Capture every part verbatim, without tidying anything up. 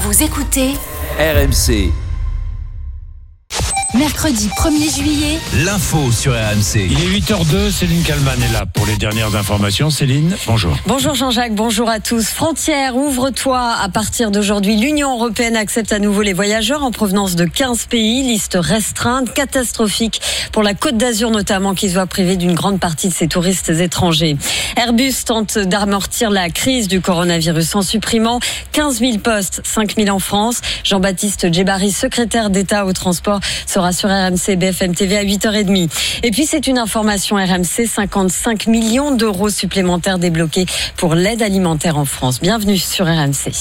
Vous écoutez R M C. Mercredi premier juillet, L'info sur R M C. Il est huit heures deux, Céline Kalman est là pour les dernières informations. Céline, bonjour. Bonjour Jean-Jacques, bonjour à tous. Frontières, ouvre-toi. À partir d'aujourd'hui, l'Union européenne accepte à nouveau les voyageurs en provenance de quinze pays. Liste restreinte, catastrophique pour la Côte d'Azur notamment, qui se voit privée d'une grande partie de ses touristes étrangers. Airbus tente d'amortir la crise du coronavirus en supprimant quinze mille postes, cinq mille en France. Jean-Baptiste Djebari, secrétaire d'État au transport, sera sur R M C B F M T V à huit heures trente. Et puis c'est une information R M C, cinquante-cinq millions d'euros supplémentaires débloqués pour l'aide alimentaire en France. Bienvenue sur R M C.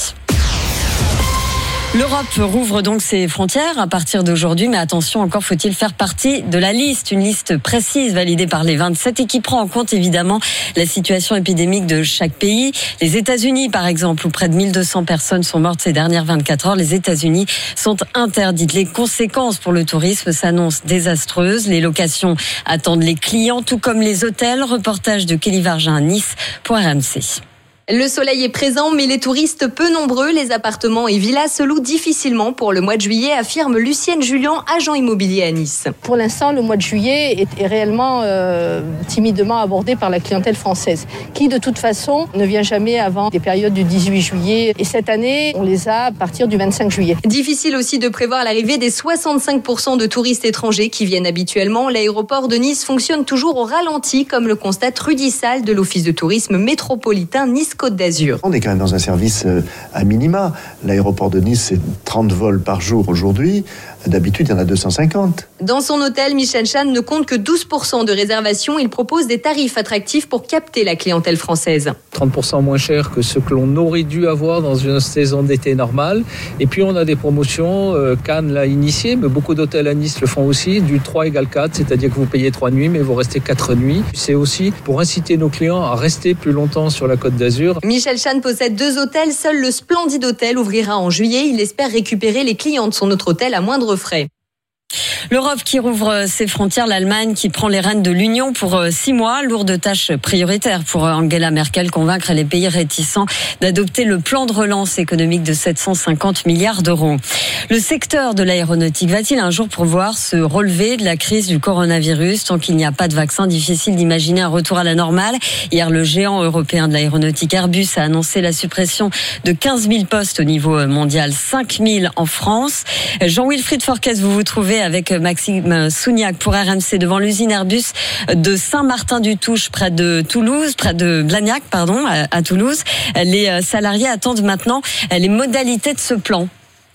L'Europe rouvre donc ses frontières à partir d'aujourd'hui, mais attention, encore faut-il faire partie de la liste, une liste précise validée par les vingt-sept et qui prend en compte évidemment la situation épidémique de chaque pays. Les États-Unis, par exemple, où près de mille deux cents personnes sont mortes ces dernières vingt-quatre heures, les États-Unis sont interdites. Les conséquences pour le tourisme s'annoncent désastreuses. Les locations attendent les clients, tout comme les hôtels. Reportage de Kelly Vargin à Nice pour R M C. Le soleil est présent, mais les touristes peu nombreux. Les appartements et villas se louent difficilement pour le mois de juillet, affirme Lucienne Julien, agent immobilier à Nice. Pour l'instant, le mois de juillet est, est réellement euh, timidement abordé par la clientèle française, qui de toute façon ne vient jamais avant des périodes du dix-huit juillet. Et cette année, on les a à partir du vingt-cinq juillet. Difficile aussi de prévoir l'arrivée des soixante-cinq pour cent de touristes étrangers qui viennent habituellement. L'aéroport de Nice fonctionne toujours au ralenti, comme le constate Rudy Sall de l'Office de tourisme métropolitain Nice-Côte d'Azur. On est quand même dans un service à minima. L'aéroport de Nice, c'est trente vols par jour aujourd'hui. D'habitude, il y en a deux cent cinquante. Dans son hôtel, Michel Chan ne compte que douze pour cent de réservations. Il propose des tarifs attractifs pour capter la clientèle française. trente pour cent moins cher que ce que l'on aurait dû avoir dans une saison d'été normale. Et puis, on a des promotions. Euh, Cannes l'a initié, mais beaucoup d'hôtels à Nice le font aussi. Du trois égale quatre, c'est-à-dire que vous payez trois nuits, mais vous restez quatre nuits. C'est aussi pour inciter nos clients à rester plus longtemps sur la Côte d'Azur. Michel Chan possède deux hôtels. Seul le Splendid Hotel ouvrira en juillet. Il espère récupérer les clients de son autre hôtel à moindre frais. L'Europe qui rouvre ses frontières, l'Allemagne qui prend les rênes de l'Union pour six mois. Lourde tâche prioritaire pour Angela Merkel, convaincre les pays réticents d'adopter le plan de relance économique de sept cent cinquante milliards d'euros. Le secteur de l'aéronautique va-t-il un jour pouvoir se relever de la crise du coronavirus? Tant qu'il n'y a pas de vaccin, difficile d'imaginer un retour à la normale. Hier, le géant européen de l'aéronautique Airbus a annoncé la suppression de quinze mille postes au niveau mondial, cinq mille en France. Jean-Wilfried Forquès, vous vous trouvez avec Maxime Souniac pour R M C devant l'usine Airbus de Saint-Martin-du-Touche près de Toulouse, près de Blagnac, pardon, à Toulouse. Les salariés attendent maintenant les modalités de ce plan.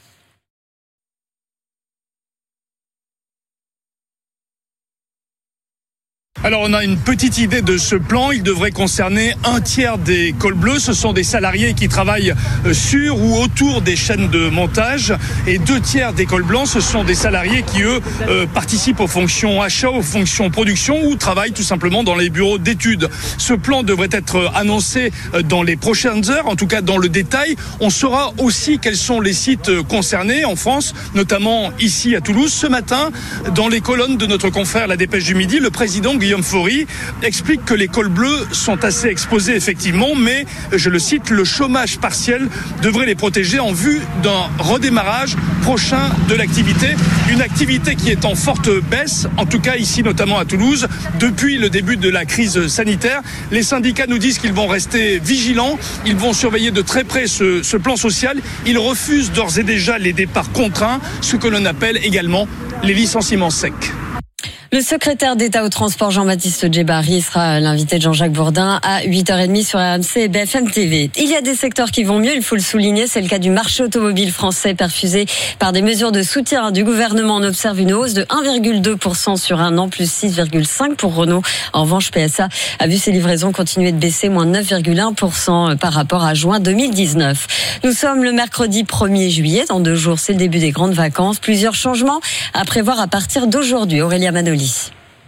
Alors on a une petite idée de ce plan, il devrait concerner un tiers des cols bleus, ce sont des salariés qui travaillent sur ou autour des chaînes de montage, et deux tiers des cols blancs, ce sont des salariés qui eux euh, participent aux fonctions achat, aux fonctions production ou travaillent tout simplement dans les bureaux d'études. Ce plan devrait être annoncé dans les prochaines heures, en tout cas dans le détail. On saura aussi quels sont les sites concernés en France, notamment ici à Toulouse. Ce matin, dans les colonnes de notre confrère La Dépêche du Midi, le président Guillaume Faury explique que les cols bleus sont assez exposés effectivement, mais, je le cite, le chômage partiel devrait les protéger en vue d'un redémarrage prochain de l'activité. Une activité qui est en forte baisse, en tout cas ici notamment à Toulouse, depuis le début de la crise sanitaire. Les syndicats nous disent qu'ils vont rester vigilants, ils vont surveiller de très près ce, ce plan social. Ils refusent d'ores et déjà les départs contraints, ce que l'on appelle également les licenciements secs. Le secrétaire d'État au transport Jean-Baptiste Djebari sera l'invité de Jean-Jacques Bourdin à huit heures trente sur R M C et B F M T V. Il y a des secteurs qui vont mieux, il faut le souligner, c'est le cas du marché automobile français perfusé par des mesures de soutien du gouvernement. On observe une hausse de un virgule deux pour cent sur un an, plus six virgule cinq pour pour Renault. En revanche, P S A a vu ses livraisons continuer de baisser, moins neuf virgule un pour cent par rapport à juin deux mille dix-neuf. Nous sommes le mercredi premier juillet, dans deux jours, c'est le début des grandes vacances. Plusieurs changements à prévoir à partir d'aujourd'hui. Aurélia Manoli.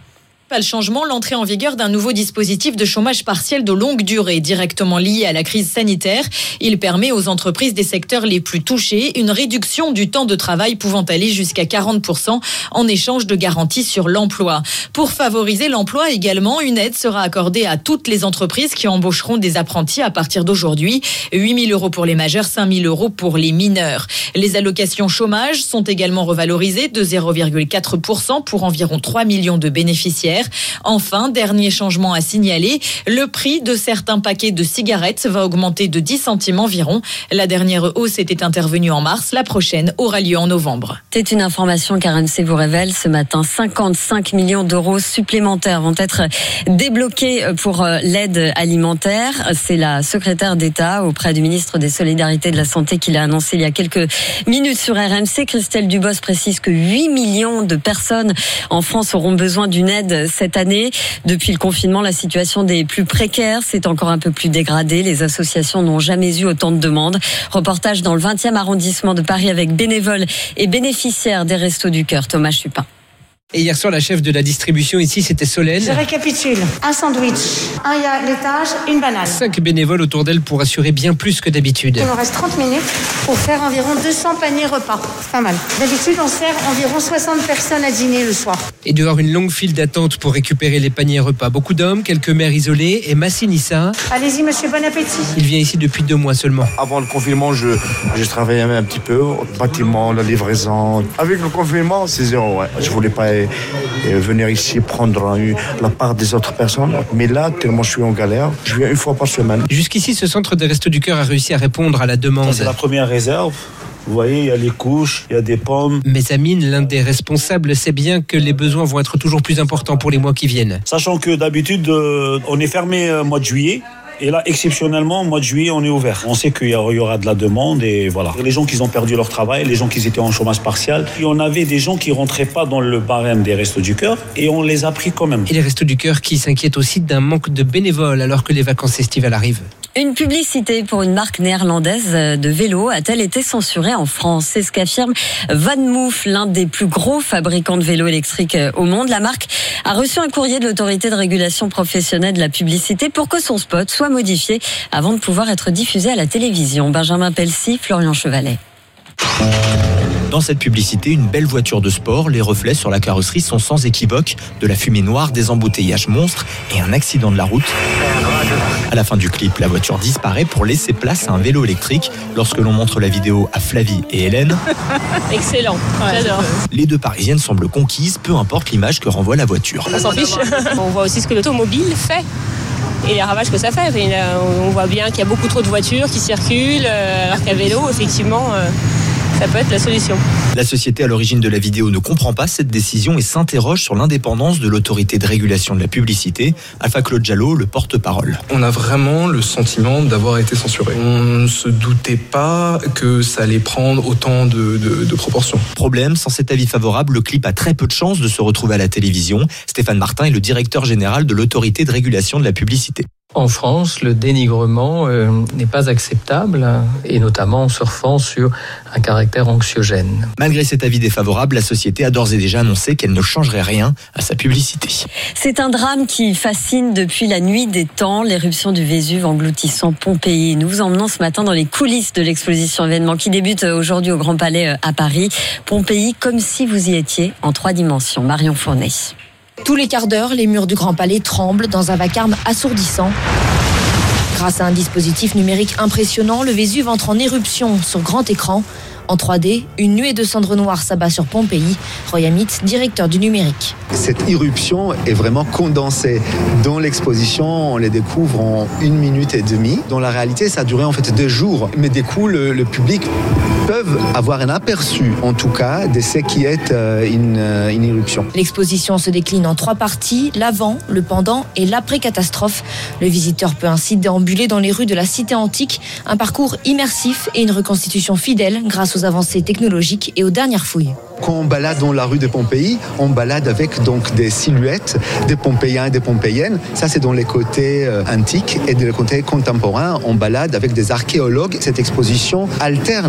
Principal changement, l'entrée en vigueur d'un nouveau dispositif de chômage partiel de longue durée, directement lié à la crise sanitaire. Il permet aux entreprises des secteurs les plus touchés une réduction du temps de travail pouvant aller jusqu'à quarante pour cent en échange de garanties sur l'emploi. Pour favoriser l'emploi également, une aide sera accordée à toutes les entreprises qui embaucheront des apprentis à partir d'aujourd'hui. huit mille euros pour les majeurs, cinq mille euros pour les mineurs. Les allocations chômage sont également revalorisées de zéro virgule quatre pour cent pour environ trois millions de bénéficiaires. Enfin, dernier changement à signaler, le prix de certains paquets de cigarettes va augmenter de dix centimes environ. La dernière hausse était intervenue en mars, la prochaine aura lieu en novembre. C'est une information qu'R M C vous révèle ce matin. cinquante-cinq millions d'euros supplémentaires vont être débloqués pour l'aide alimentaire. C'est la secrétaire d'État auprès du ministre des Solidarités et de la Santé qui l'a annoncé il y a quelques minutes sur R M C. Christelle Dubos précise que huit millions de personnes en France auront besoin d'une aide cette année. Depuis le confinement, la situation des plus précaires s'est encore un peu plus dégradée. Les associations n'ont jamais eu autant de demandes. Reportage dans le vingtième arrondissement de Paris avec bénévoles et bénéficiaires des Restos du Cœur. Thomas Chupin. Et hier soir, la chef de la distribution ici, c'était Solène. Je récapitule. Un sandwich, un laitage, une banane. Cinq bénévoles autour d'elle pour assurer bien plus que d'habitude. Il nous reste trente minutes pour faire environ deux cents paniers repas. C'est pas mal. D'habitude, on sert environ soixante personnes à dîner le soir. Et dehors, une longue file d'attente pour récupérer les paniers repas. Beaucoup d'hommes, quelques mères isolées et Massinissa. Allez-y, monsieur, bon appétit. Il vient ici depuis deux mois seulement. Avant le confinement, je, je travaillais un petit peu au bâtiment, la livraison. Avec le confinement, c'est zéro, ouais. Je voulais pas et venir ici prendre la part des autres personnes. Mais là, tellement je suis en galère, je viens une fois par semaine. Jusqu'ici, ce centre des Restos du Cœur a réussi à répondre à la demande. Ça, c'est la première réserve. Vous voyez, il y a les couches, il y a des pommes. Mais Amine, l'un des responsables, sait bien que les besoins vont être toujours plus importants pour les mois qui viennent. Sachant que d'habitude, euh, on est fermé au mois de juillet. Et là, exceptionnellement, au mois de juillet, on est ouvert. On sait qu'il y aura de la demande et voilà. Les gens qui ont perdu leur travail, les gens qui étaient en chômage partiel. Et on avait des gens qui rentraient pas dans le barème des Restos du Cœur et on les a pris quand même. Et les Restos du Cœur qui s'inquiètent aussi d'un manque de bénévoles alors que les vacances estivales arrivent. Une publicité pour une marque néerlandaise de vélo a-t-elle été censurée en France? C'est ce qu'affirme Van Moof, l'un des plus gros fabricants de vélos électriques au monde. La marque a reçu un courrier de l'autorité de régulation professionnelle de la publicité pour que son spot soit modifié avant de pouvoir être diffusé à la télévision. Benjamin Pelsi, Florian Chevalet. Dans cette publicité, une belle voiture de sport, les reflets sur la carrosserie sont sans équivoque, de la fumée noire, des embouteillages monstres et un accident de la route. À la fin du clip, la voiture disparaît pour laisser place à un vélo électrique. Lorsque l'on montre la vidéo à Flavie et Hélène, excellent, j'adore. Les deux Parisiennes semblent conquises, peu importe l'image que renvoie la voiture. On s'en fiche. On voit aussi ce que l'automobile fait. Et les ravages que ça fait. On voit bien qu'il y a beaucoup trop de voitures qui circulent, alors qu'à vélo, effectivement, ça peut être la solution. La société à l'origine de la vidéo ne comprend pas cette décision et s'interroge sur l'indépendance de l'autorité de régulation de la publicité. Alpha Claude Jalot, le porte-parole. On a vraiment le sentiment d'avoir été censuré. On ne se doutait pas que ça allait prendre autant de, de, de proportions. Problème, sans cet avis favorable, le clip a très peu de chances de se retrouver à la télévision. Stéphane Martin est le directeur général de l'autorité de régulation de la publicité. En France, le dénigrement euh, n'est pas acceptable, et notamment en surfant sur un caractère anxiogène. Malgré cet avis défavorable, la société a d'ores et déjà annoncé qu'elle ne changerait rien à sa publicité. C'est un drame qui fascine depuis la nuit des temps, l'éruption du Vésuve engloutissant Pompéi. Nous vous emmenons ce matin dans les coulisses de l'exposition événement qui débute aujourd'hui au Grand Palais à Paris. Pompéi, comme si vous y étiez en trois dimensions. Marion Fournet. Tous les quarts d'heure, les murs du Grand Palais tremblent dans un vacarme assourdissant. Grâce à un dispositif numérique impressionnant, le Vésuve entre en éruption sur grand écran. En trois D, une nuée de cendres noires s'abat sur Pompéi. Roy Amit, directeur du numérique. Cette éruption est vraiment condensée. Dans l'exposition, on les découvre en une minute et demie. Dans la réalité, ça a duré en fait deux jours. Mais du coup, le, le public peut avoir un aperçu, en tout cas, de ce qui est une, une éruption. L'exposition se décline en trois parties, l'avant, le pendant et l'après-catastrophe. Le visiteur peut ainsi déambuler dans les rues de la cité antique, un parcours immersif et une reconstitution fidèle grâce aux avancées technologiques et aux dernières fouilles. Quand on balade dans la rue de Pompéi, on balade avec donc des silhouettes des Pompéiens et des Pompéiennes. Ça, c'est dans les côtés euh, antiques, et dans les côtés contemporains, on balade avec des archéologues. Cette exposition alterne des moments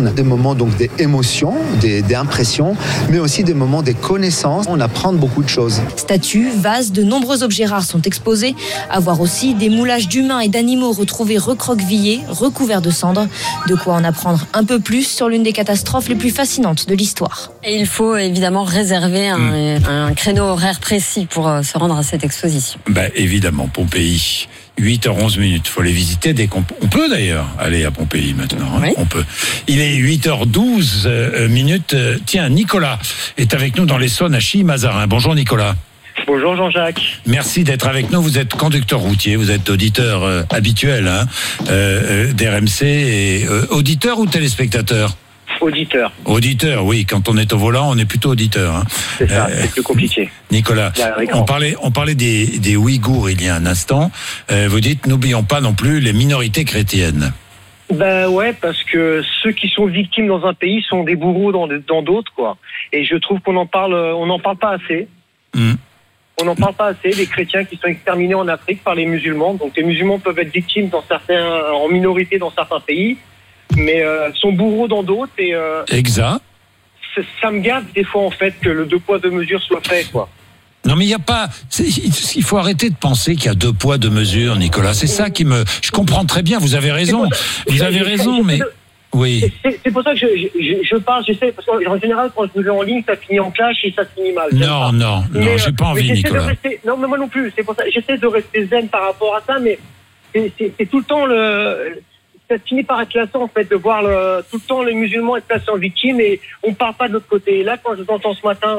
moments donc des émotions, des, des impressions, mais aussi des moments des connaissances. On apprend beaucoup de choses. Statues, vases, de nombreux objets rares sont exposés. À voir aussi des moulages d'humains et d'animaux retrouvés recroquevillés, recouverts de cendres. De quoi en apprendre un peu plus sur l'une des catastrophes les plus fascinantes de l'histoire. Et il faut évidemment réserver un, mmh. un créneau horaire précis pour se rendre à cette exposition. Bah, évidemment, Pompéi. huit heures onze minutes. Il faut les visiter dès qu'on peut. On peut d'ailleurs aller à Pompéi maintenant. Hein. Oui. On peut. Il est huit heures douze euh, minutes. Tiens, Nicolas est avec nous dans l'Essonne à Chilly-Mazarin. Bonjour Nicolas. Bonjour Jean-Jacques. Merci d'être avec nous. Vous êtes conducteur routier, vous êtes auditeur euh, habituel hein, euh, d'R M C. Et, euh, auditeur ou téléspectateur ? Auditeur. Auditeur, oui. Quand on est au volant, on est plutôt auditeur. Hein. C'est ça, euh, c'est plus compliqué. Nicolas, on parlait, on parlait des, des Ouïghours il y a un instant. Euh, vous dites, n'oublions pas non plus les minorités chrétiennes. Ben ouais, parce que ceux qui sont victimes dans un pays sont des bourreaux dans, dans d'autres, quoi. Et je trouve qu'on en parle, on n'en parle pas assez. Mmh. On n'en parle pas assez des chrétiens qui sont exterminés en Afrique par les musulmans. Donc les musulmans peuvent être victimes dans certains, en minorité dans certains pays, mais euh, sont bourreaux dans d'autres. Et euh, exact. Ça, ça me gâte des fois en fait que le deux poids deux mesures soit fait, quoi. Non mais il y a pas, c'est, il faut arrêter de penser qu'il y a deux poids deux mesures, Nicolas. C'est ça qui me, je comprends très bien. Vous avez raison, vous avez raison, mais oui. C'est, c'est pour ça que je, je, je parle, j'essaie, parce qu'en général, quand je me vais en ligne, ça finit en clash et ça finit mal. Non, non, non, mais, j'ai pas envie, Nicolas. Rester, non, mais moi non plus. C'est pour ça, j'essaie de rester zen par rapport à ça, mais c'est, c'est, c'est tout le temps le, ça finit par être lassant en fait de voir le, tout le temps les musulmans être placés en victime et on parle pas de l'autre côté. Et là, quand je vous entends ce matin.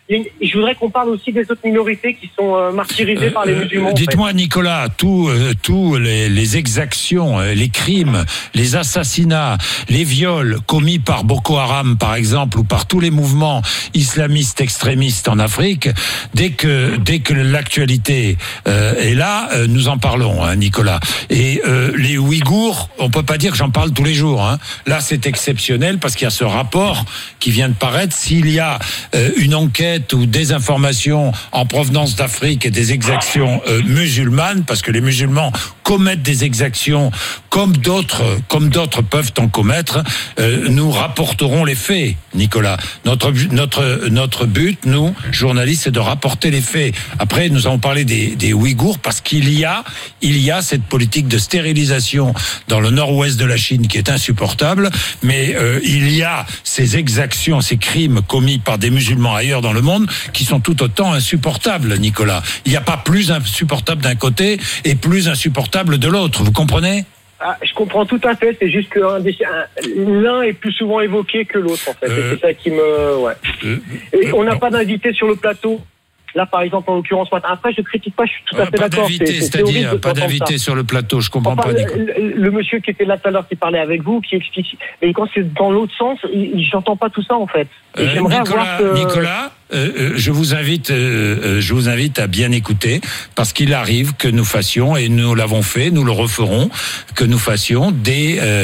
Je voudrais qu'on parle aussi des autres minorités qui sont euh, martyrisées euh, par les musulmans. Euh, dites-moi, en fait. Nicolas, tous euh, tous les, les exactions, euh, les crimes, les assassinats, les viols commis par Boko Haram, par exemple, ou par tous les mouvements islamistes extrémistes en Afrique, dès que dès que l'actualité euh, est là, euh, nous en parlons, hein, Nicolas. Et euh, les Ouïghours, on peut pas dire que j'en parle tous les jours. Hein. Là, c'est exceptionnel parce qu'il y a ce rapport qui vient de paraître. S'il y a euh, une enquête ou des informations en provenance d'Afrique et des exactions euh, musulmanes, parce que les musulmans commettent des exactions comme d'autres, comme d'autres peuvent en commettre, euh, nous rapporterons les faits, Nicolas. Notre, notre, notre but, nous, journalistes, c'est de rapporter les faits. Après, nous avons parlé des, des Ouïghours parce qu'il y a, il y a cette politique de stérilisation dans le nord-ouest de la Chine qui est insupportable, mais euh, il y a ces exactions, ces crimes commis par des musulmans ailleurs dans le monde qui sont tout autant insupportables, Nicolas. Il n'y a pas plus insupportable d'un côté et plus insupportable de l'autre, vous comprenez ? Ah, je comprends tout à fait, c'est juste que un des, un, l'un est plus souvent évoqué que l'autre, en fait. Euh, c'est ça qui me... Ouais. Euh, et on n'a pas d'invité sur le plateau. Là, par exemple, en l'occurrence, après, je critique pas, je suis tout à fait pas d'accord. D'invité, c'est, c'est c'est-à-dire, pas d'invité sur le plateau, je comprends enfin, pas. Le, le, le monsieur qui était là tout à l'heure, qui parlait avec vous, qui explique, et quand c'est dans l'autre sens, il, j'entends pas tout ça, en fait. Et euh, j'aimerais Nicolas, avoir que... Nicolas, euh, je vous invite, euh, je vous invite à bien écouter, parce qu'il arrive que nous fassions, et nous l'avons fait, nous le referons, que nous fassions des, euh,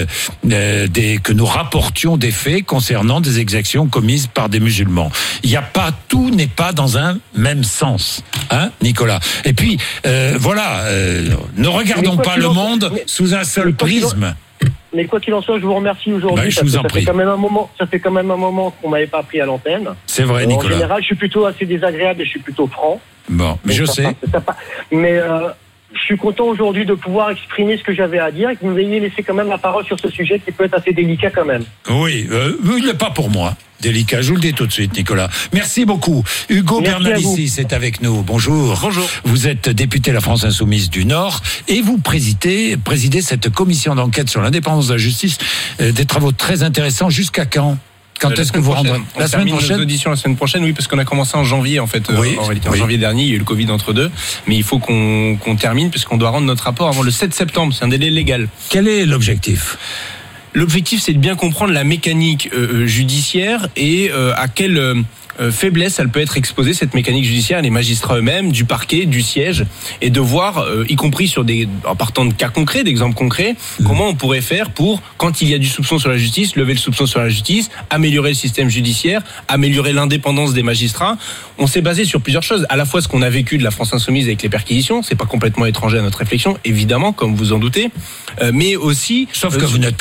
des, que nous rapportions des faits concernant des exactions commises par des musulmans. Il n'y a pas, tout n'est pas dans un même sens, hein, Nicolas. Et puis, euh, voilà, euh, ne regardons pas le monde mais, sous un seul prisme. Mais quoi qu'il en soit, je vous remercie aujourd'hui. Ben, je parce vous que en ça prie. fait quand même un moment, ça fait quand même un moment qu'on m'avait pas pris à l'antenne. C'est vrai, euh, Nicolas. En général, je suis plutôt assez désagréable et je suis plutôt franc. Bon, mais je ça, sais. Ça, ça, ça, mais euh, je suis content aujourd'hui de pouvoir exprimer ce que j'avais à dire et que vous m'ayez laissé quand même la parole sur ce sujet qui peut être assez délicat quand même. Oui, euh, il n'est pas pour moi délicat, je vous le dis tout de suite, Nicolas. Merci beaucoup. Hugo Bernalicis est avec nous. Bonjour. Bonjour. Vous êtes député de la France Insoumise du Nord et vous présidez, présidez cette commission d'enquête sur l'indépendance de la justice, euh, des travaux très intéressants. Jusqu'à quand ? Quand euh, est-ce que vous rendrez la semaine prochaine? Nos auditions la semaine prochaine, oui, parce qu'on a commencé en janvier en fait. Oui, euh, en réalité, en oui. janvier dernier, il y a eu le Covid entre deux, mais il faut qu'on, qu'on termine puisqu'on doit rendre notre rapport avant le sept septembre. C'est un délai légal. Quel est l'objectif? L'objectif, c'est de bien comprendre la mécanique euh, judiciaire et euh, à quelle euh, faiblesse elle peut être exposée, cette mécanique judiciaire, les magistrats eux-mêmes, du parquet, du siège, et de voir, euh, y compris sur des, en partant de cas concrets, d'exemples concrets, mmh. comment on pourrait faire pour, quand il y a du soupçon sur la justice, lever le soupçon sur la justice, améliorer le système judiciaire, améliorer l'indépendance des magistrats. On s'est basé sur plusieurs choses, à la fois ce qu'on a vécu de la France Insoumise avec les perquisitions, c'est pas complètement étranger à notre réflexion, évidemment, comme vous en doutez, euh, mais aussi... Sauf que euh, vous n'êtes pas seul dans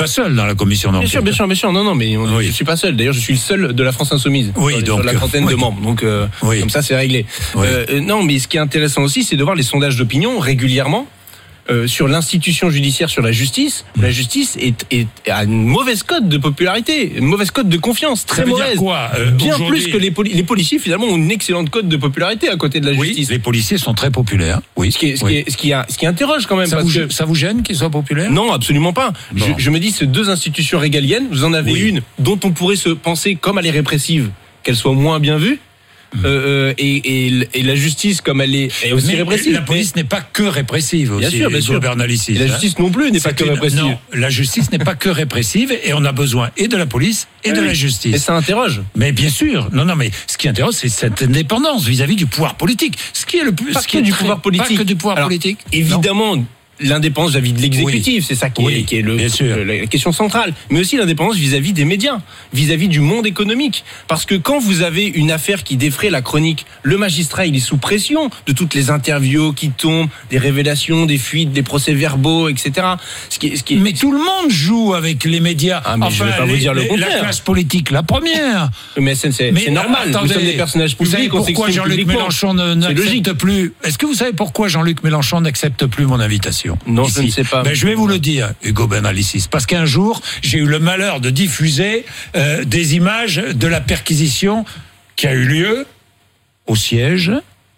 dans la commission d'enquête. Bien sûr, bien sûr, bien sûr. Non, non, mais on, oui. je suis pas seul. D'ailleurs, je suis le seul de la France Insoumise. Oui, sur, donc sur la trentaine oui. de membres. Donc, euh, oui. comme ça, c'est réglé. Oui. Euh, non, mais ce qui est intéressant aussi, c'est de voir les sondages d'opinion régulièrement. Euh, sur l'institution judiciaire, sur la justice, mmh. la justice est, est, a une mauvaise cote de popularité, une mauvaise cote de confiance, très ça veut mauvaise. Dire quoi euh, Bien plus que les, poli- les policiers, finalement, ont une excellente cote de popularité à côté de la oui, justice. Les policiers sont très populaires. Oui. Ce qui, est, ce, oui. qui est, ce, qui a, ce qui interroge quand même. Ça, parce vous, que ça vous gêne qu'ils soient populaires ? Non, absolument pas. Bon. Je, je me dis, ces deux institutions régaliennes, vous en avez oui. une dont on pourrait se penser, comme elle est répressive, qu'elle soit moins bien vue. Euh, et, et, et la justice, comme elle est, est aussi mais répressive. La police mais... n'est pas que répressive aussi. Bien sûr, bien sûr. Bernalicis, et la justice hein. non plus n'est c'est pas que une... répressive. Non, la justice n'est pas que répressive et on a besoin et de la police et oui. de la justice. Et ça interroge. Mais bien sûr. Non, non, mais ce qui interroge, c'est cette indépendance vis-à-vis du pouvoir politique. Ce qui est le plus. Pas ce que qui est du très... pouvoir politique. Pas que du pouvoir Alors, politique. Évidemment. Non. L'indépendance vis-à-vis de l'exécutif, oui. c'est ça qui est, oui, qui est le, le, la question centrale. Mais aussi l'indépendance vis-à-vis des médias, vis-à-vis du monde économique. Parce que quand vous avez une affaire qui défraie la chronique, le magistrat, il est sous pression de toutes les interviews qui tombent, des révélations, des fuites, des procès-verbaux, et cetera. Ce qui, ce qui est... Mais tout le monde joue avec les médias. Ah, mais enfin, je ne vais pas les, vous dire le les, contraire. La classe politique, la première. Mais c'est, c'est, mais c'est normal. Attendez, nous sommes des personnages publics. Vous savez pourquoi Jean-Luc Mélenchon ne, n'accepte plus Est-ce que vous savez pourquoi Jean-Luc Mélenchon n'accepte plus mon invitation ? Non, ici. je ne sais pas. Ben, je vais vous le dire, Hugo Bernalicis, parce qu'un jour, j'ai eu le malheur de diffuser euh, des images de la perquisition qui a eu lieu au siège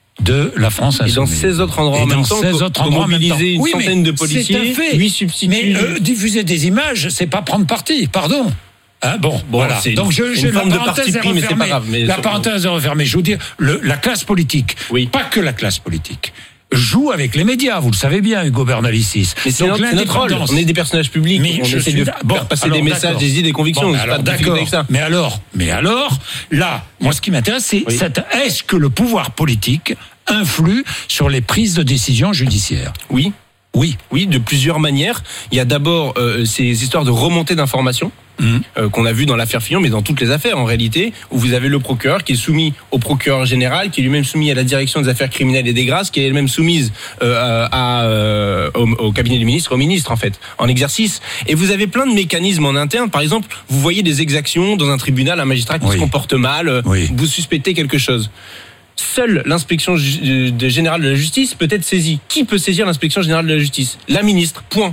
de la France Insoumise. Et dans seize autres endroits et en même temps. seize autres endroits en même temps. Une oui, centaine de policiers, huit substituts. Mais euh, diffuser des images, c'est pas prendre parti, pardon. Hein, bon, bon, voilà. C'est donc je, une, je une forme la de parti pris, mais c'est pas grave. Mais la sur... parenthèse est refermée. Je veux dire, le, la classe politique, oui. pas que la classe politique, joue avec les médias, vous le savez bien, Hugo Bernalicis. Mais c'est, donc, notre, c'est notre rôle. On est des personnages publics. Mais on essaie de bon, faire passer alors, des messages, d'accord. des idées, des convictions. Bon, alors, pas d'accord. Avec ça. Mais alors, mais alors, là, moi, ce qui m'intéresse, c'est oui. cette, est-ce que le pouvoir politique influe sur les prises de décision judiciaires ? Oui. Oui. Oui, de plusieurs manières. Il y a d'abord euh, ces histoires de remontée d'informations. Mmh. Euh, qu'on a vu dans l'affaire Fillon, mais dans toutes les affaires en réalité, où vous avez le procureur qui est soumis au procureur général, qui est lui-même soumis à la direction des affaires criminelles et des grâces, qui est elle-même soumise euh, à, euh, au, au cabinet du ministre, au ministre en fait, en exercice. Et vous avez plein de mécanismes en interne. Par exemple, vous voyez des exactions dans un tribunal, un magistrat qui oui. se comporte mal, oui. vous suspectez quelque chose. Seule l'inspection générale de la justice peut être saisie. Qui peut saisir l'inspection générale de la justice ? La ministre, point.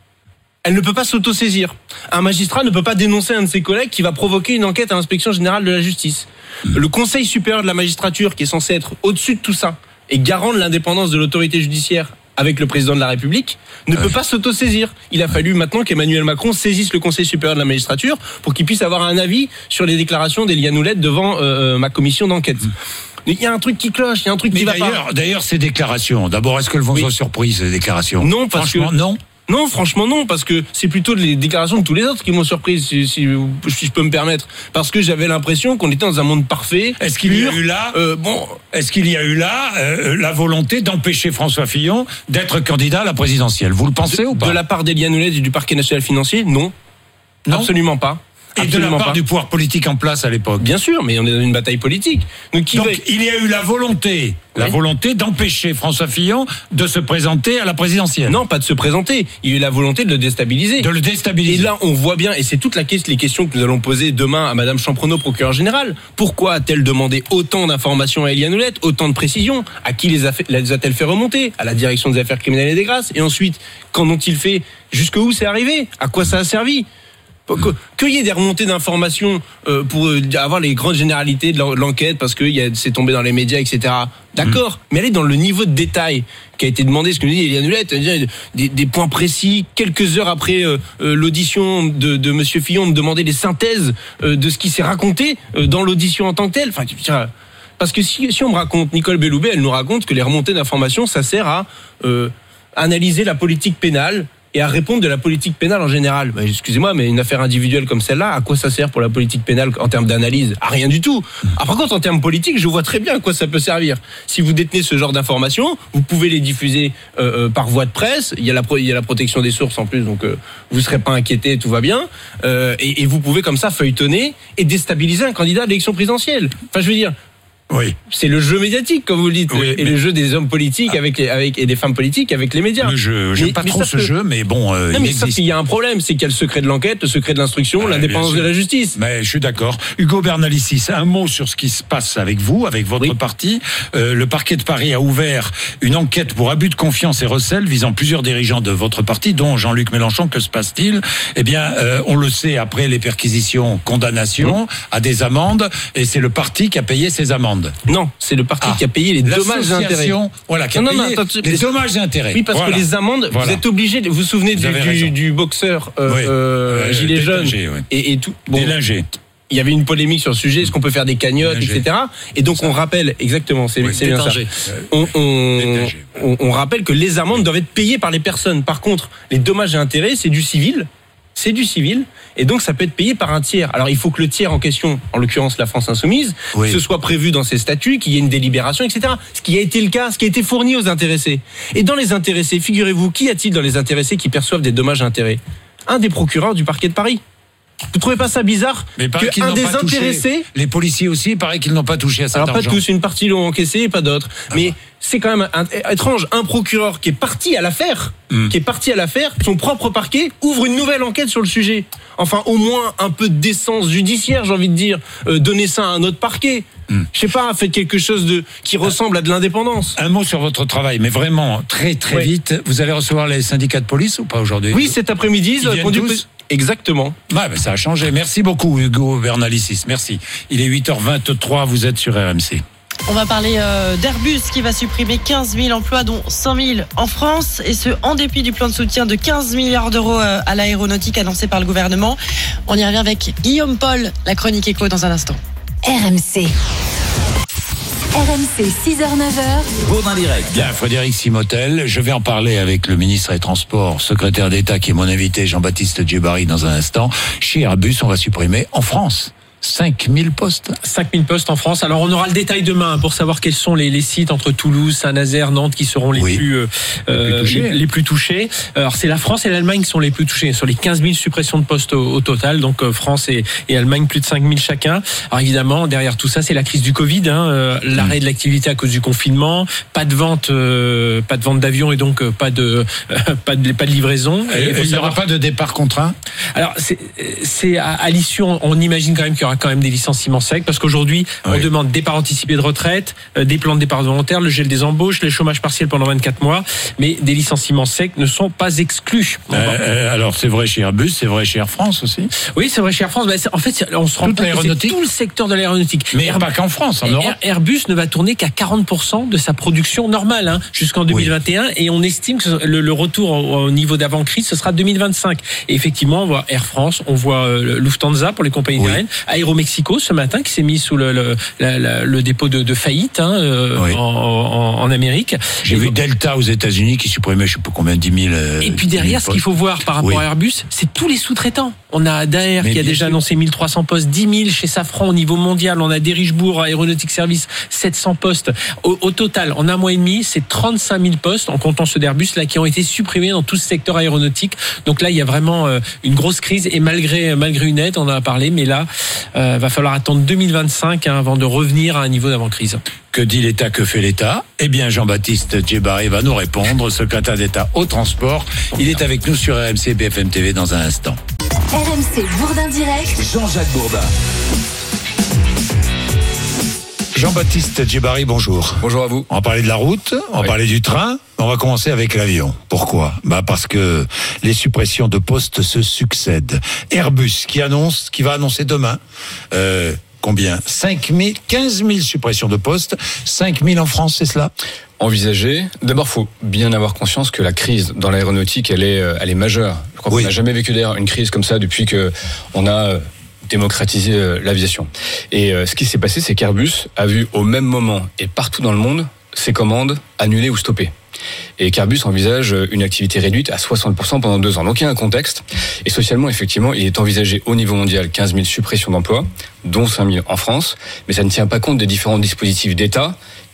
Elle ne peut pas s'autosaisir. Un magistrat ne peut pas dénoncer un de ses collègues qui va provoquer une enquête à l'inspection générale de la justice. Le Conseil supérieur de la magistrature, qui est censé être au-dessus de tout ça, et garant de l'indépendance de l'autorité judiciaire avec le président de la République, ne ouais. peut pas s'autosaisir. Il a fallu maintenant qu'Emmanuel Macron saisisse le Conseil supérieur de la magistrature pour qu'il puisse avoir un avis sur les déclarations d'Éliane Houlette devant euh, ma commission d'enquête. Mmh. Il y a un truc qui cloche, il y a un truc Mais qui va d'ailleurs, pas. D'ailleurs, ces déclarations, d'abord, est-ce qu'elles vont oui. être surprises, ces déclarations ? Non, parce Franchement, que... non. Non, franchement non, parce que c'est plutôt les déclarations de tous les autres qui m'ont surprise, si, si, si je peux me permettre. Parce que j'avais l'impression qu'on était dans un monde parfait. Est-ce qu'il pur, y a eu là, euh, bon, est-ce qu'il y a eu là euh, la volonté d'empêcher François Fillon d'être candidat à la présidentielle ? Vous le pensez de, ou pas ? De la part d'Éliane Houlette et du Parquet national financier, non. non. Absolument pas. Et Absolument de la part pas. du pouvoir politique en place à l'époque. Bien sûr, mais on est dans une bataille politique. Donc, qui Donc va... il y a eu la volonté, oui. la volonté d'empêcher François Fillon de se présenter à la présidentielle. Non, pas de se présenter. Il y a eu la volonté de le déstabiliser. De le déstabiliser. Et là, on voit bien, et c'est toute la question, les questions que nous allons poser demain à Madame Champrenault, procureure générale. Pourquoi a-t-elle demandé autant d'informations à Éliane Houlette, autant de précisions ? À qui les, a fait, les a-t-elle fait remonter ? À la direction des affaires criminelles et des grâces. Et ensuite, qu'en ont-ils fait ? Jusqu'où c'est arrivé ? À quoi ça a servi ? Qu'il y ait des remontées d'informations euh, pour avoir les grandes généralités de l'enquête parce que y a, c'est tombé dans les médias, et cetera. D'accord, mmh. mais aller dans le niveau de détail qui a été demandé, ce que nous dit Éliane Houlette, des, des points précis. Quelques heures après euh, l'audition de, de Monsieur Fillon, me demander les synthèses euh, de ce qui s'est raconté euh, dans l'audition en tant que telle. Enfin, parce que si, si on me raconte, Nicole Belloubet, elle nous raconte que les remontées d'informations, ça sert à euh, analyser la politique pénale et à répondre de la politique pénale en général. Bah, excusez-moi, mais une affaire individuelle comme celle-là, à quoi ça sert pour la politique pénale en termes d'analyse ? À rien du tout. Ah, par contre, en termes politiques, je vois très bien à quoi ça peut servir. Si vous détenez ce genre d'informations, vous pouvez les diffuser euh, euh, par voie de presse. Il y a la, pro- il y a la protection des sources en plus, donc euh, vous ne serez pas inquiétés, tout va bien. Euh, et, et vous pouvez comme ça feuilletonner et déstabiliser un candidat à l'élection présidentielle. Enfin, je veux dire, Oui. C'est le jeu médiatique, comme vous le dites, oui, et le jeu des hommes politiques avec les, avec, et des femmes politiques avec les médias. Le jeu, j'aime mais, pas mais trop ce que, jeu, mais bon, euh, non, il mais existe. Sauf qu'il y a un problème, c'est qu'il y a le secret de l'enquête, le secret de l'instruction, Ah, l'indépendance de la justice. Mais je suis d'accord. Hugo Bernalicis, un mot sur ce qui se passe avec vous, avec votre oui. parti. Euh, le parquet de Paris a ouvert une enquête pour abus de confiance et recel visant plusieurs dirigeants de votre parti, dont Jean-Luc Mélenchon. Que se passe-t-il ? Eh bien, euh, on le sait, après les perquisitions, condamnations, oui. à des amendes, et c'est le parti qui a payé ces amendes. Non, c'est le parti ah. qui a payé les dommages et intérêts. Voilà, qui a non, payé non, attends, les dommages et intérêts. Oui, parce voilà. que les amendes, voilà. vous êtes obligés, vous vous souvenez vous du, du, du boxeur euh, oui. euh, euh, Gilet jaune oui. et, et tout. Bon, Délingé. Il y avait une polémique sur le sujet, est-ce qu'on peut faire des cagnottes, Délingé. et cetera. Et donc on rappelle, exactement, c'est, oui, c'est bien ça. On, on, on, on rappelle que les amendes doivent être payées par les personnes. Par contre, les dommages et intérêts, c'est du civil. C'est du civil, et donc ça peut être payé par un tiers. Alors il faut que le tiers en question, en l'occurrence la France Insoumise, oui. ce soit prévu dans ses statuts, qu'il y ait une délibération, et cetera. Ce qui a été le cas, ce qui a été fourni aux intéressés. Et dans les intéressés, figurez-vous, qu'y a-t-il dans les intéressés qui perçoivent des dommages et intérêts ? Un des procureurs du parquet de Paris. Vous trouvez pas ça bizarre qu'un des intéressés, les policiers aussi, il paraît qu'ils n'ont pas touché à cet alors argent. Pas tous, une partie l'ont encaissé, pas d'autres. Ah mais bon. C'est quand même un, étrange, un procureur qui est parti à l'affaire, mm. qui est parti à l'affaire, son propre parquet ouvre une nouvelle enquête sur le sujet. Enfin, au moins un peu de décence judiciaire, j'ai envie de dire. Euh, donnez ça à un autre parquet. Mm. Je sais pas, faites quelque chose de qui ressemble à de l'indépendance. Un mot sur votre travail, mais vraiment très très ouais. vite. Vous allez recevoir les syndicats de police ou pas aujourd'hui ? Oui, cet après-midi. Ils viennent tous ? Exactement. Ouais, mais ça a changé. Merci beaucoup, Hugo Bernalicis. Merci. Il est huit heures vingt-trois, vous êtes sur R M C. On va parler euh, d'Airbus qui va supprimer quinze mille emplois, dont cinq mille en France, et ce en dépit du plan de soutien de quinze milliards d'euros euh, à l'aéronautique annoncé par le gouvernement. On y revient avec Guillaume Paul, la chronique éco dans un instant. R M C. R M C, six heures neuf heures. Bourdin Direct. Bien, Frédéric Simotel, je vais en parler avec le ministre des Transports, secrétaire d'État qui est mon invité, Jean-Baptiste Djebari, dans un instant. Chez Airbus, on va supprimer en France cinq mille postes. cinq mille postes en France. Alors on aura le détail demain pour savoir quels sont les, les sites entre Toulouse, Saint-Nazaire, Nantes qui seront les, oui. plus, euh, les, plus touchés. Les, les plus touchés. Alors c'est la France et l'Allemagne qui sont les plus touchés sur les quinze mille suppressions de postes au, au total. Donc euh, France et, et Allemagne plus de cinq mille chacun. Alors évidemment derrière tout ça c'est la crise du Covid, hein, euh, l'arrêt de l'activité à cause du confinement, pas de vente, euh, pas de vente d'avion et donc euh, pas de euh, pas de pas de livraison. Et, et il n'y aura pas de départ contraint. Alors c'est c'est à, à l'issue on, on imagine quand même qu'il y aura quand même des licenciements secs parce qu'aujourd'hui oui. on demande départ anticipé de retraite, euh, des plans de départ volontaire, le gel des embauches, le chômage partiel pendant vingt-quatre mois, mais des licenciements secs ne sont pas exclus. Euh, euh, alors c'est vrai chez Airbus, c'est vrai chez Air France aussi. Oui, c'est vrai chez Air France. Bah, en fait, on se rend compte que c'est tout le secteur de l'aéronautique. Mais Air... pas qu'en France, en Europe. Airbus ne va tourner qu'à quarante pour cent de sa production normale hein, jusqu'en deux mille vingt et un oui. et on estime que le, le retour au, au niveau d'avant-crise ce sera deux mille vingt-cinq. Et effectivement, on voit Air France, on voit euh, Lufthansa pour les compagnies oui. aériennes, Aéromexico ce matin qui s'est mis sous le, le, la, la, le dépôt de, de faillite hein, euh, oui. en, en, en Amérique. J'ai et vu Delta aux États-Unis qui supprimait je sais pas combien dix mille. Euh, et puis derrière, ce qu'il faut voir par rapport oui. à Airbus, c'est tous les sous-traitants. On a Daher Mais qui a déjà sûr. annoncé mille trois cents postes, dix mille chez Safran au niveau mondial. On a Derichebourg, Aéronautique Service, sept cents postes. Au, au total, en un mois et demi, c'est trente-cinq mille postes, en comptant ceux d'Airbus, là, qui ont été supprimés dans tout ce secteur aéronautique. Donc là, il y a vraiment euh, une grosse crise. Et malgré, malgré une aide, on en a parlé, mais là, euh, va falloir attendre deux mille vingt-cinq hein, avant de revenir à un niveau d'avant-crise. Que dit l'État, que fait l'État ? Eh bien, Jean-Baptiste Djebari va nous répondre, secrétaire d'État au transport. Il est avec nous sur R M C B F M T V dans un instant. R M C Bourdin Direct. Jean-Jacques Bourdin. Jean-Baptiste Djebari, bonjour. Bonjour à vous. On va parler de la route, on va oui. parler du train, on va commencer avec l'avion. Pourquoi ? Bah parce que les suppressions de postes se succèdent. Airbus qui annonce, qui va annoncer demain, euh, combien ? cinq mille, quinze mille suppressions de postes, cinq mille en France, c'est cela ? Envisager. D'abord, faut bien avoir conscience que la crise dans l'aéronautique, elle est, elle est majeure. Je crois oui. qu'on n'a jamais vécu d'ailleurs une crise comme ça depuis que on a démocratisé l'aviation. Et ce qui s'est passé, c'est qu'Airbus a vu au même moment et partout dans le monde ses commandes annulées ou stoppées. Et qu'Airbus envisage une activité réduite à soixante pour cent pendant deux ans. Donc il y a un contexte. Et socialement, effectivement, il est envisagé au niveau mondial quinze mille suppressions d'emplois, dont cinq mille en France. Mais ça ne tient pas compte des différents dispositifs d'État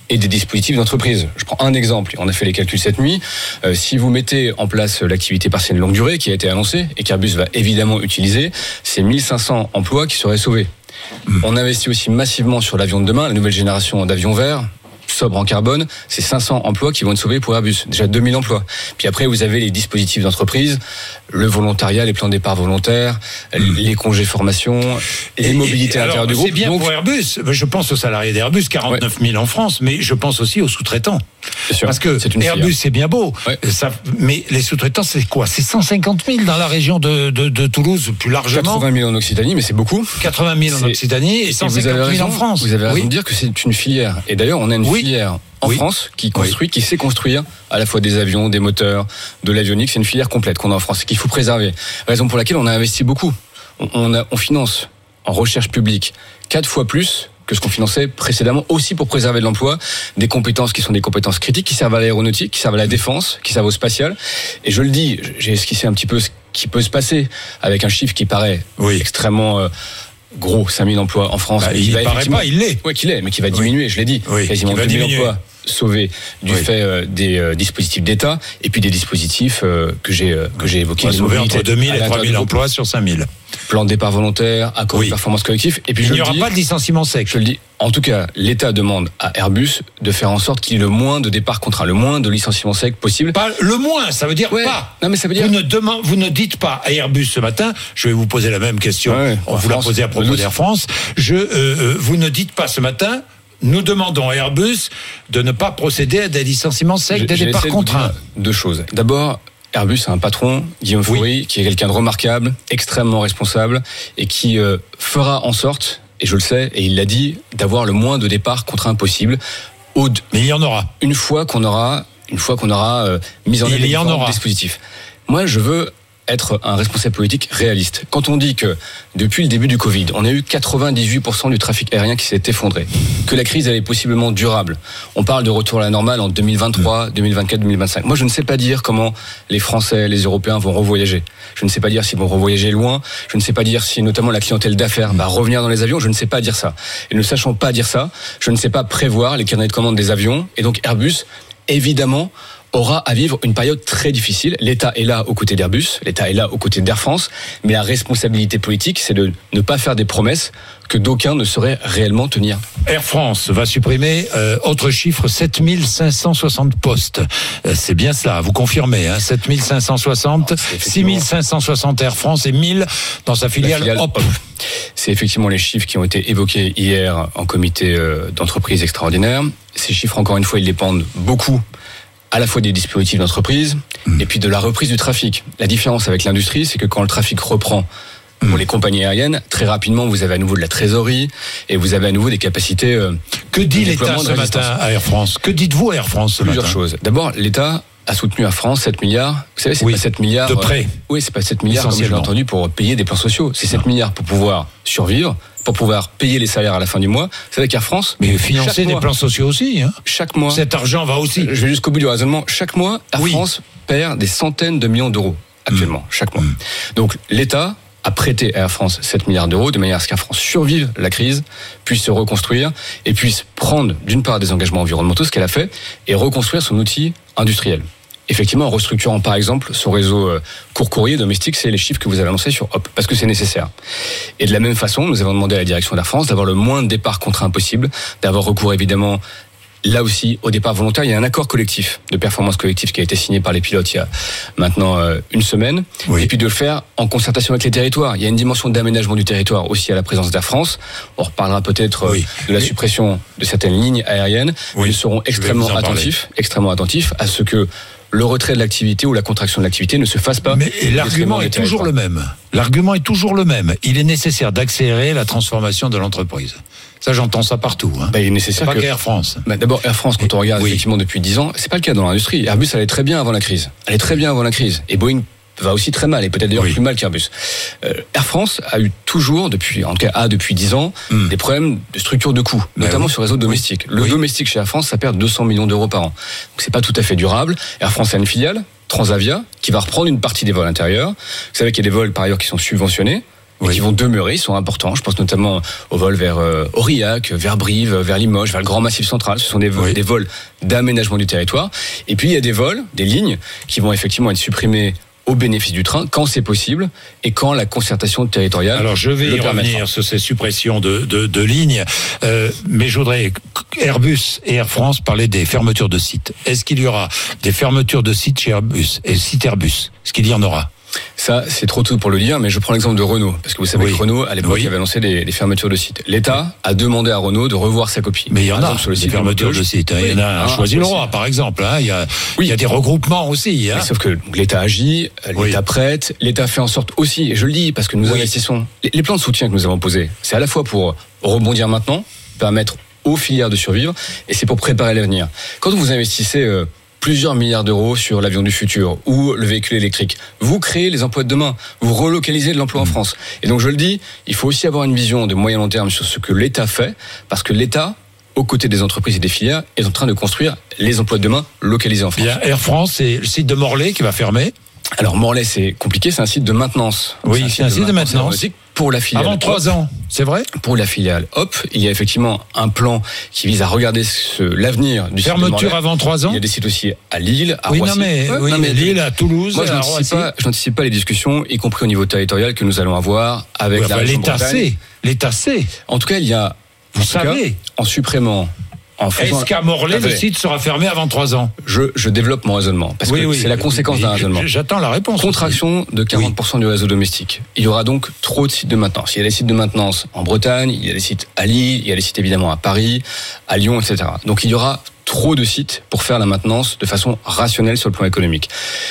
et des dispositifs d'entreprise. Je prends un exemple, on a fait les calculs cette nuit. Euh, si vous mettez en place l'activité partielle longue durée qui a été annoncée et qu'Airbus va évidemment utiliser, c'est mille cinq cents emplois qui seraient sauvés. Mmh. On investit aussi massivement sur l'avion de demain, la nouvelle génération d'avions verts, sobre en carbone, c'est cinq cents emplois qui vont être sauvés pour Airbus. Déjà deux mille emplois. Puis après, vous avez les dispositifs d'entreprise, le volontariat, les plans de départ volontaires, mmh. les congés formation, les mobilités à l'intérieur du groupe. C'est bien Donc, pour Airbus. Je pense aux salariés d'Airbus, quarante-neuf mille ouais. en France, mais je pense aussi aux sous-traitants. Sûr, Parce que Airbus, c'est bien beau. Ouais. Ça, mais les sous-traitants, c'est quoi? C'est cent cinquante mille dans la région de, de, de Toulouse, plus largement. quatre-vingt mille en Occitanie, mais c'est beaucoup. quatre-vingt mille en Occitanie et cent cinquante mille en France. Vous avez raison oui. de dire que c'est une filière. Et d'ailleurs, on a une oui. filière en oui. France qui construit, oui. qui sait construire à la fois des avions, des moteurs, de l'avionique. C'est une filière complète qu'on a en France, qu'il faut préserver. Raison pour laquelle on a investi beaucoup. On, on, a, on finance en recherche publique quatre fois plus que ce qu'on finançait précédemment, aussi pour préserver de l'emploi, des compétences qui sont des compétences critiques, qui servent à l'aéronautique, qui servent à la défense, qui servent au spatial. Et je le dis, j'ai esquissé un petit peu ce qui peut se passer avec un chiffre qui paraît oui. extrêmement euh, gros, cinq mille emplois en France. Bah, il ne paraît pas, il l'est. Oui, qu'il est, mais qui va diminuer, oui. je l'ai dit. Oui, quasiment deux mille emplois sauvés du oui. fait euh, des euh, dispositifs d'État et puis des dispositifs euh, que j'ai euh, que j'ai évoqués. On va sauver entre deux mille et trois mille emplois sur cinq mille. Plan de départ volontaire, accord oui. de performance collectif. Et puis il je n'y aura dis, pas de licenciement sec. Je le dis. En tout cas, l'État demande à Airbus de faire en sorte qu'il y ait le moins de départs contraints, le moins de licenciements secs possible. Pas le moins, ça veut dire ouais. pas. Non mais ça veut dire. Vous ne demandez, vous ne dites pas à Airbus ce matin. Je vais vous poser la même question. Ouais, On vous l'a posée à propos d'Air France. Je, euh, vous ne dites pas ce matin. Nous demandons à Airbus de ne pas procéder à des licenciements secs, des départs contraints. Deux choses. D'abord, Airbus a un patron, Guillaume Faury, oui. qui est quelqu'un de remarquable, extrêmement responsable, et qui euh, fera en sorte, et je le sais, et il l'a dit, d'avoir le moins de départs contraints possible. Au d- Mais il y en aura. Une fois qu'on aura, une fois qu'on aura euh, mis en œuvre les dispositifs. Moi, je veux être un responsable politique réaliste. Quand on dit que depuis le début du Covid, on a eu quatre-vingt-dix-huit pour cent du trafic aérien qui s'est effondré, que la crise elle est possiblement durable. On parle de retour à la normale en deux mille vingt-trois, deux mille vingt-quatre, deux mille vingt-cinq. Moi, je ne sais pas dire comment les Français, les Européens vont revoyager. Je ne sais pas dire s'ils vont revoyager loin. Je ne sais pas dire si notamment la clientèle d'affaires va revenir dans les avions. Je ne sais pas dire ça. Et ne sachant pas dire ça, je ne sais pas prévoir les carnets de commande des avions. Et donc Airbus, évidemment, aura à vivre une période très difficile. L'État est là aux côtés d'Airbus, l'État est là aux côtés d'Air France, mais la responsabilité politique, c'est de ne pas faire des promesses que d'aucuns ne sauraient réellement tenir. Air France va supprimer, euh, autre chiffre, sept mille cinq cent soixante postes. Euh, c'est bien cela, vous confirmez, hein, sept mille cinq cent soixante, six mille cinq cent soixante Air France et mille dans sa filiale, filiale Hop. Hop. C'est effectivement les chiffres qui ont été évoqués hier en comité euh, d'entreprise extraordinaire. Ces chiffres, encore une fois, ils dépendent beaucoup à la fois des dispositifs d'entreprise mmh. et puis de la reprise du trafic. La différence avec l'industrie, c'est que quand le trafic reprend mmh. pour les compagnies aériennes, très rapidement, vous avez à nouveau de la trésorerie et vous avez à nouveau des capacités. Euh, que dit l'État ce matin à Air France? Que dites-vous à Air France ce Plusieurs matin? Plusieurs choses. D'abord, l'État a soutenu Air France sept milliards. Vous savez, c'est oui, pas sept milliards. De prêt. Euh, oui, c'est pas sept milliards, comme j'ai entendu, pour payer des plans sociaux. C'est sept milliards pour pouvoir survivre, pour pouvoir payer les salaires à la fin du mois. C'est avec Air France. Mais financer des mois, plans sociaux aussi, hein. Chaque mois. Cet argent va aussi. Je vais jusqu'au bout du raisonnement. Chaque mois, Air oui. France perd des centaines de millions d'euros, actuellement, mmh. chaque mois. Mmh. Donc, l'État a prêté à Air France sept milliards d'euros, de manière à ce qu'Air France survive la crise, puisse se reconstruire, et puisse prendre, d'une part, des engagements environnementaux, ce qu'elle a fait, et reconstruire son outil industriel. Effectivement, en restructurant par exemple son réseau euh, court courrier domestique, c'est les chiffres que vous avez annoncés sur Hop, parce que c'est nécessaire. Et de la même façon, nous avons demandé à la direction d'Air France d'avoir le moins de départs contraints possible, d'avoir recours évidemment là aussi au départ volontaire. Il y a un accord collectif de performance collective qui a été signé par les pilotes il y a maintenant euh, une semaine, oui. et puis de le faire en concertation avec les territoires. Il y a une dimension d'aménagement du territoire aussi à la présence d'Air France. On reparlera peut-être oui. de la oui. suppression de certaines lignes aériennes. Oui. Nous serons extrêmement attentifs, extrêmement attentifs à ce que le retrait de l'activité ou la contraction de l'activité ne se fasse pas. Mais l'argument est toujours le même. L'argument est toujours le même. Il est nécessaire d'accélérer la transformation de l'entreprise. Ça, j'entends ça partout. Hein. Bah, il est nécessaire pas que qu'Air France. Bah, d'abord, Air France, quand on regarde oui. effectivement depuis dix ans, c'est pas le cas dans l'industrie. Airbus allait très bien avant la crise. Allait très bien avant la crise. Et Boeing va aussi très mal, et peut-être d'ailleurs oui. plus mal qu'Airbus. Euh, Air France a eu toujours, depuis, en tout cas a depuis dix ans, mm. des problèmes de structure de coûts, bah notamment oui. sur le réseau domestique. Oui. Le oui. domestique chez Air France, ça perd deux cents millions d'euros par an. Donc c'est pas tout à fait durable. Air France a une filiale, Transavia, qui va reprendre une partie des vols intérieurs. Vous savez qu'il y a des vols par ailleurs qui sont subventionnés. et qui vont demeurer, ils sont importants. Je pense notamment aux vols vers euh, Aurillac, vers Brive, vers Limoges, vers le Grand Massif Central. Ce sont des, oui. des vols d'aménagement du territoire. Et puis il y a des vols, des lignes qui vont effectivement être supprimées au bénéfice du train, quand c'est possible et quand la concertation territoriale. Alors je vais y revenir sur ces suppressions de, de, de lignes, euh, mais je voudrais Airbus et Air France parler des fermetures de sites. Est-ce qu'il y aura des fermetures de sites chez Airbus et site Airbus? Est-ce qu'il y en aura? Ça, c'est trop tôt pour le dire, mais je prends l'exemple de Renault. Parce que vous savez oui. que Renault, à l'époque, oui. avait annoncé les, les fermetures de sites. L'État a demandé à Renault de revoir sa copie. Mais il y en a, sur le site des fermetures de sites. Il y en a à Choisy-le-Roi, par exemple. Hein. Il, y a, oui. il y a des regroupements aussi. Hein. Sauf que l'État agit, l'État oui. prête, l'État fait en sorte aussi, et je le dis parce que nous oui. investissons, les, les plans de soutien que nous avons posés, c'est à la fois pour rebondir maintenant, permettre aux filières de survivre, et c'est pour préparer l'avenir. Quand vous investissez... Euh, plusieurs milliards d'euros sur l'avion du futur ou le véhicule électrique. Vous créez les emplois de demain, vous relocalisez de l'emploi en France. Et donc je le dis, il faut aussi avoir une vision de moyen long terme sur ce que l'État fait, parce que l'État, aux côtés des entreprises et des filières, est en train de construire les emplois de demain localisés en France. Bien, Air France, c'est le site de Morlaix qui va fermer. Alors Morlaix, c'est compliqué, c'est un site de maintenance. Oui, c'est un, c'est un site de maintenance. De maintenance. Pour la filiale. Avant trois ans, c'est vrai? Pour la filiale Hop, il y a effectivement un plan qui vise à regarder ce, l'avenir du Fermeture site de Morlaix. Avant trois ans? Il y a des sites aussi à Lille, à oui, Roissy. Non mais, ouais, oui, non mais Lille, à Toulouse, moi, je à n'anticipe Roissy. pas, je n'anticipe pas les discussions, y compris au niveau territorial, que nous allons avoir avec ouais, la bah, région l'État Bretagne. sait, l'État sait. En tout cas, il y a, vous savez, cas, en supprimant... En Est-ce qu'à Morlaix, le site sera fermé avant trois ans? je, je développe mon raisonnement, parce oui, que oui, c'est la conséquence d'un raisonnement. J'attends la réponse. Contraction aussi. De quarante pour cent oui. du réseau domestique. Il y aura donc trop de sites de maintenance. Il y a des sites de maintenance en Bretagne, il y a des sites à Lille, il y a des sites évidemment à Paris, à Lyon, et cetera. Donc il y aura trop de sites pour faire la maintenance de façon rationnelle sur le plan économique.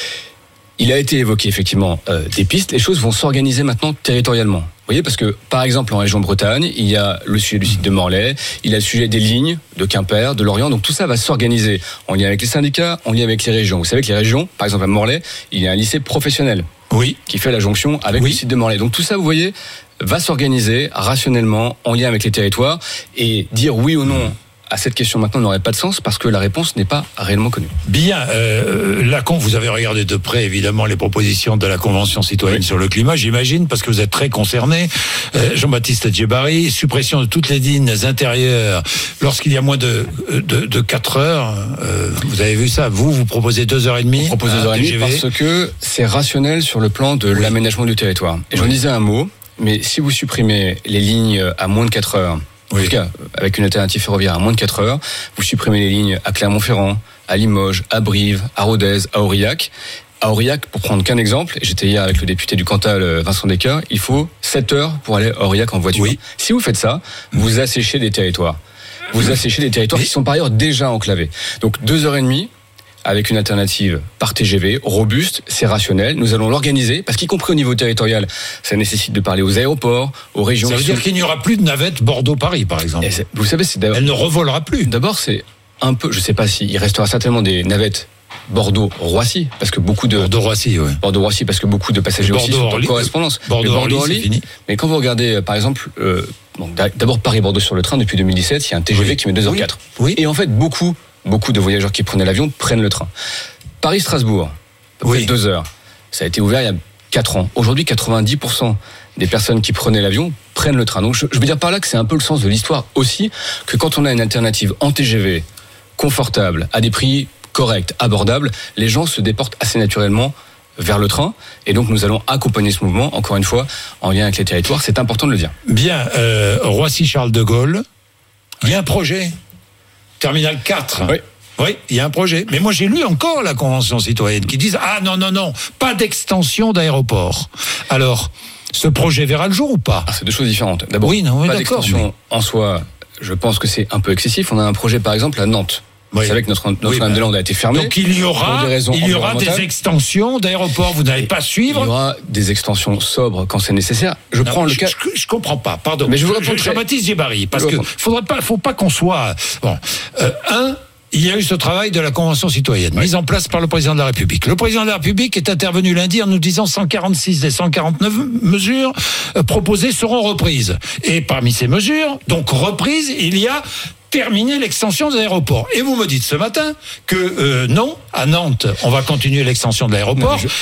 Il a été évoqué effectivement euh, des pistes. Les choses vont s'organiser maintenant territorialement. Vous voyez, parce que par exemple en région Bretagne, il y a le sujet du site de Morlaix, il y a le sujet des lignes de Quimper, de Lorient. Donc tout ça va s'organiser en lien avec les syndicats, en lien avec les régions. Vous savez que les régions, par exemple à Morlaix, il y a un lycée professionnel oui. qui fait la jonction avec oui. le site de Morlaix. Donc tout ça, vous voyez, va s'organiser rationnellement en lien avec les territoires et dire oui ou non. À cette question maintenant n'aurait pas de sens parce que la réponse n'est pas réellement connue. Bien, euh, la con, vous avez regardé de près évidemment les propositions de la Convention citoyenne oui. sur le climat, j'imagine, parce que vous êtes très concerné. Euh, Jean-Baptiste Djebari, suppression de toutes les lignes intérieures lorsqu'il y a moins de, de, de quatre heures. Euh, vous avez vu ça? Vous, vous proposez deux heures et demie. On propose deux heures et demie parce que c'est rationnel sur le plan de oui. l'aménagement du territoire. Et oui. j'en disais un mot, mais si vous supprimez les lignes à moins de quatre heures, en oui. tout cas, avec une alternative ferroviaire à moins de quatre heures, vous supprimez les lignes à Clermont-Ferrand, à Limoges, à Brive, à Rodez, à Aurillac. À Aurillac, pour prendre qu'un exemple, et j'étais hier avec le député du Cantal, Vincent Descartes, il faut sept heures pour aller à Aurillac en voiture. Oui. Si vous faites ça, vous asséchez des territoires. Vous asséchez des territoires qui sont par ailleurs déjà enclavés. Donc deux heures et demie, avec une alternative par T G V, robuste, c'est rationnel. Nous allons l'organiser, parce qu'y compris au niveau territorial, ça nécessite de parler aux aéroports, aux régions... Ça veut dire qu'il n'y aura plus de navette Bordeaux-Paris, par exemple. Vous savez, c'est d'abord... Elle ne revolera plus. D'abord, c'est un peu... Je ne sais pas s'il si restera certainement des navettes Bordeaux-Roissy, parce que beaucoup de... Bordeaux-Roissy, oui. Bordeaux-Roissy, parce que beaucoup de passagers aussi sont en correspondance. Bordeaux-Orly, c'est fini. Mais quand vous regardez, par exemple... Euh, bon, d'abord, Paris-Bordeaux sur le train, depuis deux mille dix-sept, il y a un T G V oui. qui met deux heures quatre. Oui. Et en fait, beaucoup... Beaucoup de voyageurs qui prenaient l'avion prennent le train. Paris-Strasbourg, à peu près oui. deux heures. Ça a été ouvert il y a quatre ans. Aujourd'hui, quatre-vingt-dix pour cent des personnes qui prenaient l'avion prennent le train. Donc, je, je veux dire par là que c'est un peu le sens de l'histoire aussi, que quand on a une alternative en T G V, confortable, à des prix corrects, abordables, les gens se déportent assez naturellement vers le train. Et donc, nous allons accompagner ce mouvement, encore une fois, en lien avec les territoires. C'est important de le dire. Bien, euh, Roissy-Charles de Gaulle, il y a un projet. Terminal quatre. Oui. Oui, il y a un projet. Mais moi, j'ai lu encore la Convention citoyenne qui disent « Ah non, non, non, pas d'extension d'aéroport ». Alors, ce projet verra le jour ou pas? ah, C'est deux choses différentes. D'abord, oui, non, oui, pas d'extension mais... en soi, je pense que c'est un peu excessif. On a un projet, par exemple, à Nantes. Oui. Vous savez que notre, notre oui, Notre-Dame-des-Landes bah, a été fermée. Donc il y aura, des il y aura des extensions d'aéroports. Vous n'allez pas suivre. Il y aura des extensions sobres quand c'est nécessaire. Je non, prends le je, cas. Je, je comprends pas. Pardon. Mais je vous réponds. Jean-Baptiste Djebari, parce que faudrait pas, faut pas qu'on soit. Bon, euh, un. Il y a eu ce travail de la Convention citoyenne, oui. mise en place par le président de la République. Le président de la République est intervenu lundi en nous disant cent quarante-six des cent quarante-neuf mesures proposées seront reprises. Et parmi ces mesures, donc reprises, il y a terminer l'extension des aéroports. Et vous me dites ce matin que euh, non, à Nantes, on va continuer l'extension de l'aéroport. Non, je...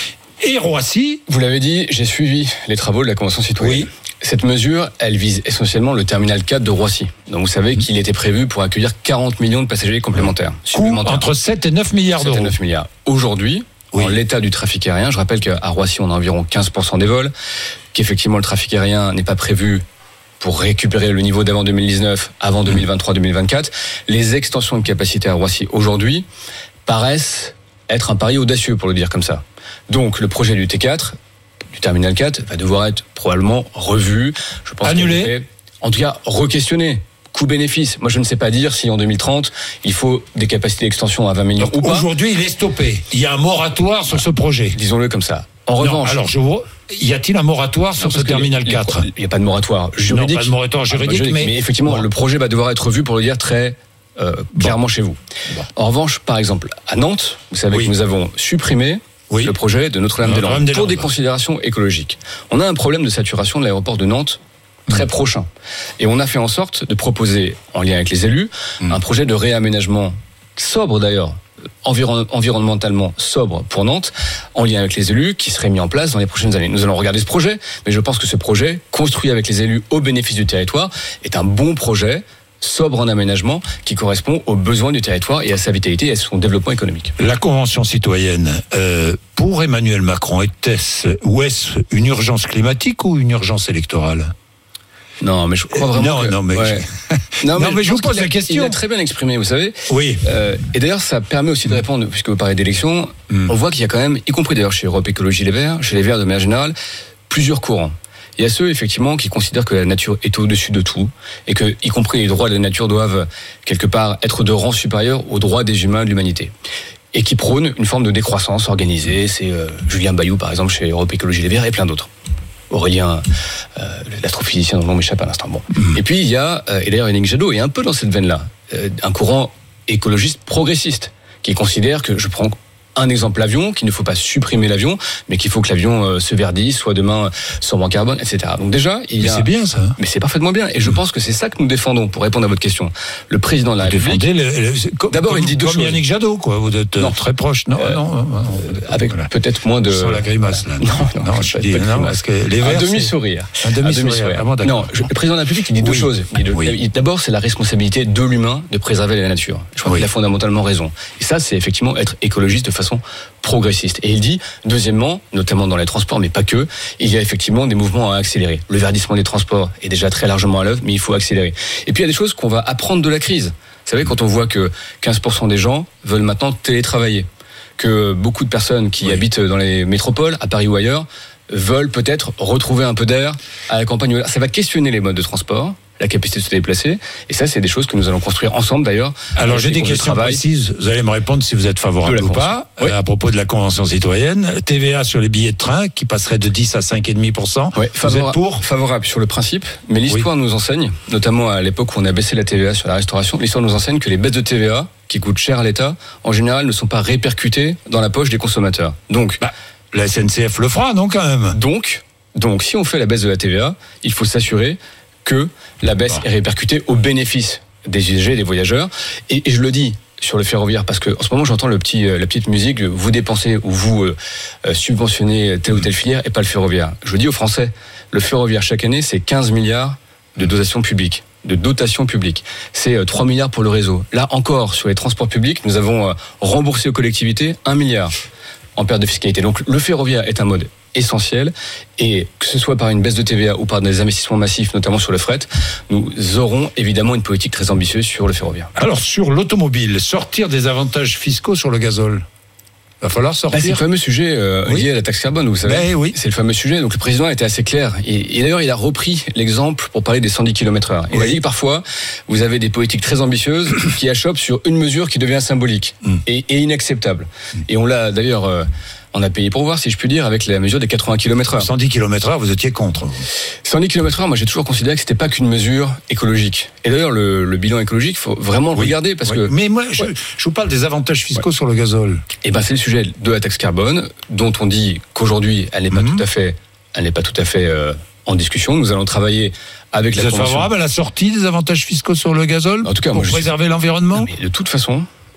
et Roissy. Vous l'avez dit, j'ai suivi les travaux de la Convention citoyenne. Oui. Cette mesure, elle vise essentiellement le terminal quatre de Roissy. Donc vous savez mmh. qu'il était prévu pour accueillir quarante millions de passagers complémentaires. supplémentaires. Entre sept et neuf milliards d'euros. sept et neuf milliards. Aujourd'hui, oui. en l'état du trafic aérien, je rappelle qu'à Roissy, on a environ quinze pour cent des vols, qu'effectivement le trafic aérien n'est pas prévu pour récupérer le niveau d'avant deux mille dix-neuf, avant deux mille vingt-trois deux mille vingt-quatre. Les extensions de capacité à Roissy aujourd'hui paraissent être un pari audacieux, pour le dire comme ça. Donc le projet du T quatre, du terminal quatre, va devoir être probablement revu. Je pense annulé. En tout cas, re-questionné. Coût-bénéfice. Moi, je ne sais pas dire si en deux mille trente, il faut des capacités d'extension à vingt millions donc, ou pas. Aujourd'hui, il est stoppé. Il y a un moratoire sur ce projet. Disons-le comme ça. En non, revanche. Alors, je vois. Y a-t-il un moratoire sur non, ce terminal quatre? Il n'y a pas de moratoire juridique. Non, pas de moratoire juridique, juridique mais... mais effectivement, bon. le projet va devoir être revu, pour le dire très euh, clairement bon. chez vous. Bon. En revanche, par exemple, à Nantes, vous savez oui. que nous avons supprimé oui. le projet de Notre-Dame-des-Landes pour des considérations écologiques. On a un problème de saturation de l'aéroport de Nantes très mmh. prochain. Et on a fait en sorte de proposer, en lien avec les élus, mmh. un projet de réaménagement sobre d'ailleurs, environ, environnementalement sobre pour Nantes, en lien avec les élus, qui serait mis en place dans les prochaines années. Nous allons regarder ce projet, mais je pense que ce projet, construit avec les élus au bénéfice du territoire, est un bon projet, sobre en aménagement, qui correspond aux besoins du territoire et à sa vitalité et à son développement économique. La Convention citoyenne, euh, pour Emmanuel Macron, était-ce ou est-ce une urgence climatique ou une urgence électorale ? Non, mais je crois vraiment non, que... Non, mais, ouais. je... non, mais, non, mais je vous pose la a, question. Il a très bien exprimé, vous savez. Oui. Euh, et d'ailleurs, ça permet aussi de répondre, puisque vous parlez d'élections, mm. on voit qu'il y a quand même, y compris d'ailleurs chez Europe Écologie Les Verts, chez les Verts de manière générale, plusieurs courants. Il y a ceux, effectivement, qui considèrent que la nature est au-dessus de tout, et que, y compris les droits de la nature, doivent, quelque part, être de rang supérieur aux droits des humains de l'humanité. Et qui prônent une forme de décroissance organisée. C'est euh, Julien Bayou, par exemple, chez Europe Écologie Les Verts, et plein d'autres. Aurélien, euh, l'astrophysicien dont le nom m'échappe à l'instant. Bon. Mmh. Et puis il y a, euh, et d'ailleurs Yannick Jadot est un peu dans cette veine-là, euh, un courant écologiste progressiste qui considère que, je prends un exemple, l'avion, qu'il ne faut pas supprimer l'avion, mais qu'il faut que l'avion euh, se verdisse, soit demain sobre en carbone, et cetera. Donc déjà, il y a... Mais c'est bien ça. Mais c'est parfaitement bien. Et je pense que c'est ça que nous défendons, pour répondre à votre question. Le président de la République... Le, le, D'abord, comme, il dit deux comme choses. Yannick Jadot, quoi. Vous êtes non. très proche, non, euh, non, non, non avec voilà. peut-être moins de... Sans la grimace, là. Non, non, non je dis, non, parce que les Verts, un demi-sourire. Un demi-sourire. Ah, bon, non, je, le président de la République, il dit oui. deux choses. Il dit de, oui. D'abord, c'est la responsabilité de l'humain de préserver la nature. Je crois oui. qu'il a fondamentalement raison. Et ça, c'est effectivement être écologiste de façon progressiste. Et il dit, deuxièmement, notamment dans les transports, mais pas que, il y a effectivement des mouvements à accélérer. Le verdissement des transports est déjà très largement à l'œuvre, mais il faut accélérer. Et puis il y a des choses qu'on va apprendre de la crise. Vous savez, quand on voit que quinze pour cent des gens veulent maintenant télétravailler, que beaucoup de personnes qui oui. habitent dans les métropoles, à Paris ou ailleurs, veulent peut-être retrouver un peu d'air à la campagne. Ça va questionner les modes de transport, la capacité de se déplacer, et ça, c'est des choses que nous allons construire ensemble d'ailleurs. Alors j'ai des questions précises, vous allez me répondre si vous êtes favorable ou pas, oui. à propos de la Convention citoyenne. T V A sur les billets de train, qui passerait de dix à cinq virgule cinq pour cent. Oui, vous êtes pour ? Favorable sur le principe, mais l'histoire oui. nous enseigne, notamment à l'époque où on a baissé la T V A sur la restauration, l'histoire nous enseigne que les baisses de T V A, qui coûtent cher à l'État, en général ne sont pas répercutées dans la poche des consommateurs. Donc, bah, la S N C F le fera, non, quand même. Donc, donc, si on fait la baisse de la T V A, il faut s'assurer que la baisse est répercutée au bénéfice des usagers, des voyageurs. Et, et je le dis sur le ferroviaire, parce que en ce moment j'entends le petit, la petite musique, vous dépensez ou vous euh, subventionnez telle ou telle filière et pas le ferroviaire. Je dis aux Français, le ferroviaire chaque année c'est quinze milliards de dotations publiques. de dotation publique. C'est trois milliards pour le réseau. Là encore, sur les transports publics, nous avons remboursé aux collectivités un milliard en perte de fiscalité. Donc le ferroviaire est un mode essentiel, et que ce soit par une baisse de T V A ou par des investissements massifs, notamment sur le fret, nous aurons évidemment une politique très ambitieuse sur le ferroviaire. Alors sur l'automobile, sortir des avantages fiscaux sur le gazole, va falloir sortir. Bah, c'est le fameux sujet euh, oui. lié à la taxe carbone, vous savez. Ben, oui. C'est le fameux sujet. Donc le président a été assez clair. Et, et d'ailleurs, il a repris l'exemple pour parler des cent dix kilomètres heure. Il oui. a dit que parfois, vous avez des politiques très ambitieuses qui achoppent sur une mesure qui devient symbolique mm. et, et inacceptable. Mm. Et on l'a d'ailleurs... Euh, on a payé pour voir, si je puis dire, avec la mesure des quatre-vingts kilomètres heure. cent dix kilomètres heure, vous étiez contre. cent dix kilomètres heure, moi j'ai toujours considéré que c'était pas qu'une mesure écologique. Et d'ailleurs, le, le bilan écologique, faut vraiment le oui. regarder parce oui. que. Mais moi, je, ouais. je vous parle des avantages fiscaux ouais. sur le gazole. Et ben, c'est le sujet de la taxe carbone, dont on dit qu'aujourd'hui, elle n'est pas mm-hmm. tout à fait, elle n'est pas tout à fait euh, en discussion. Nous allons travailler avec vous la. Vous êtes favorable à la sortie des avantages fiscaux sur le gazole, en tout cas, pour moi, préserver suis... l'environnement? Non, mais de toute façon.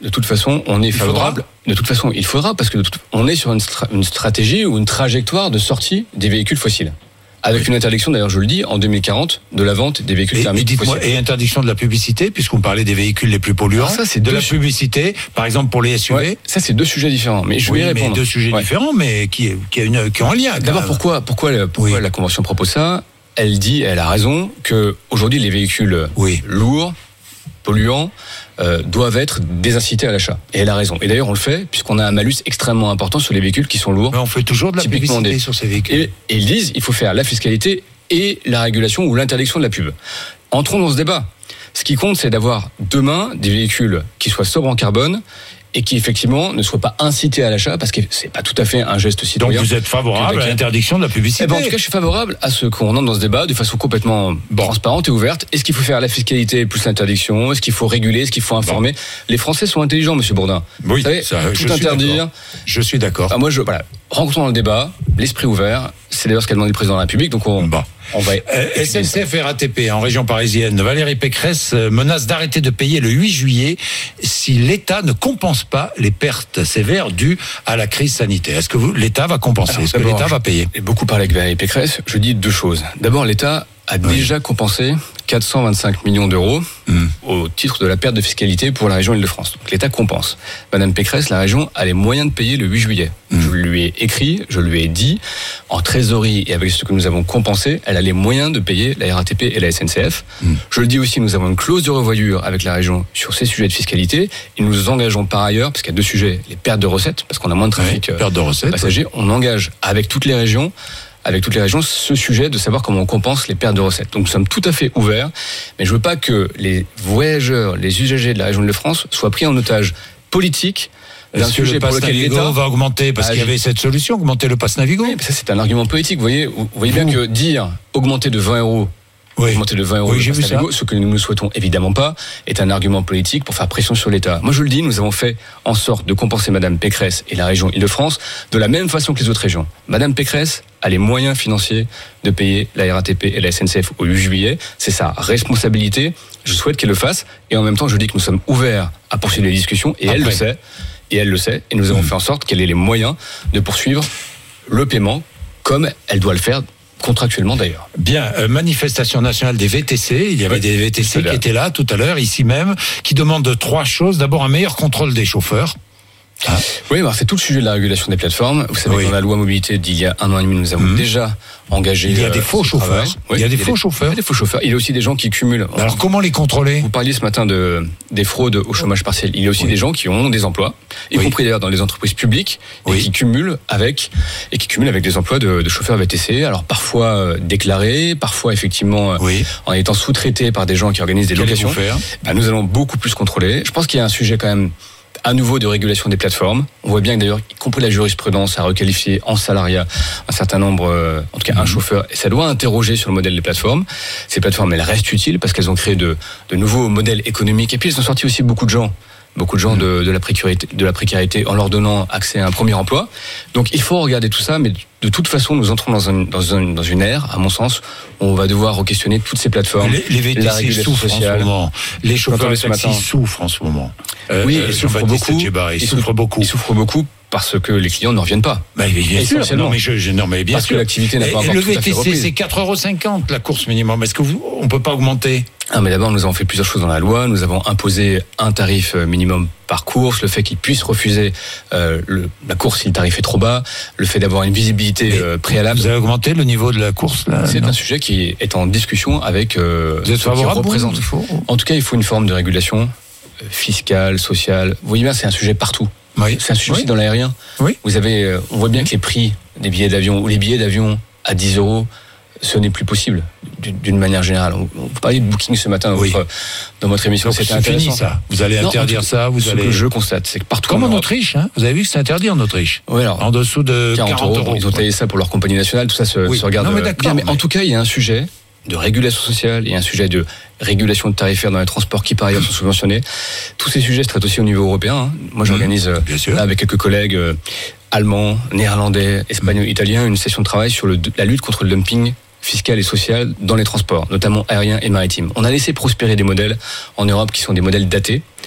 de toute façon, on est favorable. De toute façon, il faudra, parce que de toute, on est sur une, stra- une stratégie ou une trajectoire de sortie des véhicules fossiles. Avec oui. une interdiction, d'ailleurs, je le dis, en deux mille quarante, de la vente des véhicules et, thermiques et dites-moi, fossiles. Et interdiction de la publicité, puisqu'on parlait des véhicules les plus polluants. Alors ça, c'est de la su- publicité, par exemple pour les S U V. Ouais, ça, c'est deux sujets différents. Mais je oui, vais y répondre. Mais deux sujets ouais. différents, mais qui, qui, a une, qui ont un lien. D'abord, pourquoi, pourquoi, pourquoi oui. la Convention propose ça ? Elle dit, elle a raison, que aujourd'hui les véhicules oui. lourds, polluants, euh, doivent être désincités à l'achat. Et elle a raison. Et d'ailleurs, on le fait, puisqu'on a un malus extrêmement important sur les véhicules qui sont lourds. Mais on fait toujours de la publicité des... sur ces véhicules. Et, et ils disent, il faut faire la fiscalité et la régulation ou l'interdiction de la pub. Entrons dans ce débat. Ce qui compte, c'est d'avoir demain des véhicules qui soient sobres en carbone et qui effectivement ne soient pas incités à l'achat, parce que c'est pas tout à fait un geste citoyen. Donc vous êtes favorable à l'interdiction de la publicité. Eh ben, en tout cas, je suis favorable à ce qu'on entre dans ce débat de façon complètement bon. transparente et ouverte. Est-ce qu'il faut faire la fiscalité plus l'interdiction ? Est-ce qu'il faut réguler ? Est-ce qu'il faut informer ? Bon. Les Français sont intelligents, Monsieur Bourdin. Oui, vous savez, ça, tout je interdire. Suis d'accord. Je suis d'accord. Ah, moi, je voilà. Rencontrons dans le débat, l'esprit ouvert. C'est d'ailleurs ce qu'a demandé le président de la République. Donc on. Bon. On va... euh, S N C F R A T P en région parisienne, Valérie Pécresse menace d'arrêter de payer le huit juillet si l'État ne compense pas les pertes sévères dues à la crise sanitaire. Est-ce que vous, l'État va compenser ? Alors, Est-ce que l'État va payer ? J'ai beaucoup parlé avec Valérie Pécresse. Je dis deux choses. D'abord, l'État a oui. déjà compensé quatre cent vingt-cinq millions d'euros mmh. au titre de la perte de fiscalité pour la région Île-de-France. Donc l'État compense. Madame Pécresse, la région a les moyens de payer le huit juillet. Mmh. Je lui ai écrit, je lui ai dit, en trésorerie et avec ce que nous avons compensé, elle a les moyens de payer la R A T P et la S N C F. Mmh. Je le dis aussi, nous avons une clause de revoyure avec la région sur ces sujets de fiscalité et nous nous engageons par ailleurs, parce qu'il y a deux sujets, les pertes de recettes, parce qu'on a moins de trafic oui, perte de recettes, passagers, oui. on engage avec toutes les régions avec toutes les régions, ce sujet de savoir comment on compense les pertes de recettes. Donc nous sommes tout à fait ouverts, mais je veux pas que les voyageurs, les usagers de la région Île-de-France soient pris en otage politique d'un sujet le pour pass lequel Navigo l'État va augmenter, parce ah, qu'il y avait cette solution, augmenter le pass Navigo. Oui, mais ça c'est un argument politique, vous voyez. Vous voyez bien que dire augmenter de vingt euros Oui. augmenter de vingt euros oui, le pass Navigo, ce que nous ne souhaitons évidemment pas, est un argument politique pour faire pression sur l'État. Moi je le dis, nous avons fait en sorte de compenser Madame Pécresse et la région Île-de-France de la même façon que les autres régions. Madame Pécresse a les moyens financiers de payer la R A T P et la S N C F au huit juillet. C'est sa responsabilité. Je souhaite qu'elle le fasse. Et en même temps, je dis que nous sommes ouverts à poursuivre les discussions. Et Après. elle le sait. Et elle le sait. Et nous avons mmh. fait en sorte qu'elle ait les moyens de poursuivre le paiement comme elle doit le faire contractuellement d'ailleurs. Bien, euh, manifestation nationale des V T C, il y avait oui, des V T C qui étaient là tout à l'heure, ici même, qui demandent trois choses. D'abord, un meilleur contrôle des chauffeurs. Ah. Oui, alors c'est tout le sujet de la régulation des plateformes. Vous savez oui. que dans la loi mobilité d'il y a un an et demi, nous avons mmh. déjà engagé. Il y a des faux chauffeurs. Oui, il y a des il y a faux des, chauffeurs. Il y a des faux chauffeurs. Il y a aussi des gens qui cumulent. Alors comment les contrôler ? Vous parliez ce matin de des fraudes au chômage partiel. Il y a aussi oui. des gens qui ont des emplois, y oui. compris d'ailleurs dans les entreprises publiques, oui. et qui cumulent avec et qui cumulent avec des emplois de, de chauffeurs V T C. Alors parfois euh, déclarés, parfois effectivement oui. en étant sous-traités par des gens qui organisent des locations. Bah, nous allons beaucoup plus contrôler. Je pense qu'il y a un sujet quand même à nouveau de régulation des plateformes. On voit bien que d'ailleurs, y compris la jurisprudence a requalifié en salariat un certain nombre, euh, en tout cas un mmh. chauffeur, et ça doit interroger sur le modèle des plateformes. Ces plateformes, elles restent utiles parce qu'elles ont créé de, de nouveaux modèles économiques, et puis elles ont sorti aussi beaucoup de gens, beaucoup de gens mmh. de, de la précarité, de la précarité en leur donnant accès à un premier emploi. Donc il faut regarder tout ça, mais de toute façon, nous entrons dans, un, dans, un, dans une ère, à mon sens, où on va devoir re-questionner toutes ces plateformes. Les, les V T C souffrent sociale. en ce moment. Les chauffeurs de taxi souffrent en ce moment. Euh, oui, ils souffrent beaucoup. Djebari, ils souffrent beaucoup. Ils souffrent beaucoup parce que les clients ne reviennent pas. Bah, bien sûr. Non, mais je, je, non, mais bien parce sûr. que l'activité n'a pas encore le tout à fait repris. Le V T C, c'est quatre euros cinquante la course minimum. Est-ce que vous, on peut pas augmenter ? Ah, mais d'abord, nous avons fait plusieurs choses dans la loi. Nous avons imposé un tarif minimum par course, le fait qu'ils puissent refuser euh, le, la course si le tarif est trop bas, le fait d'avoir une visibilité euh, préalable. Vous avez augmenté le niveau de la course là ? C'est non un sujet qui est en discussion avec euh, vous êtes ceux favorable, qui représentent. Bon, il faut... En tout cas, il faut une forme de régulation fiscale, sociale. Vous voyez bien, c'est un sujet partout. Oui. C'est un sujet oui. aussi dans l'aérien. Oui. Vous avez, on voit bien que les prix des billets d'avion ou les billets d'avion à dix euros, ce n'est plus possible d'une manière générale. Vous parliez de Booking ce matin dans, oui. votre, dans votre émission. Donc, c'était intéressant. Fini, ça. Vous allez non, interdire tout, ça. Vous ce allez... que je constate, c'est que partout comme en, en Europe, Autriche, hein, vous avez vu que c'est interdit en Autriche. Oui, alors, en dessous de quarante euros. euros. Ils ont taillé ça pour leur compagnie nationale. Tout ça se, oui. se regarde. Non, mais d'accord, bien, mais, mais en tout cas, il y a un sujet de régulation sociale, il y a un sujet de régulation de tarifaire dans les transports qui par ailleurs sont subventionnés. Tous ces sujets se traitent aussi au niveau européen. Hein. Moi, j'organise mmh, là, avec quelques collègues euh, allemands, néerlandais, espagnols, mmh. italiens une session de travail sur le, la lutte contre le dumping fiscal et social dans les transports, notamment aériens et maritimes. On a laissé prospérer des modèles en Europe qui sont des modèles datés.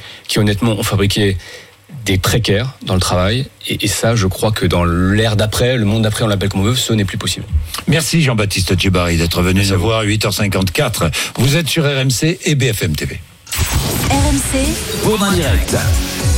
qui honnêtement ont fabriqué des précaires dans le travail. Et, et ça, je crois que dans l'ère d'après, le monde d'après, on l'appelle comme on veut, ce n'est plus possible. Merci Jean-Baptiste Djebari d'être venu nous voir à huit heures cinquante-quatre. Vous êtes sur R M C et B F M T V. R M C, Bourdin Direct.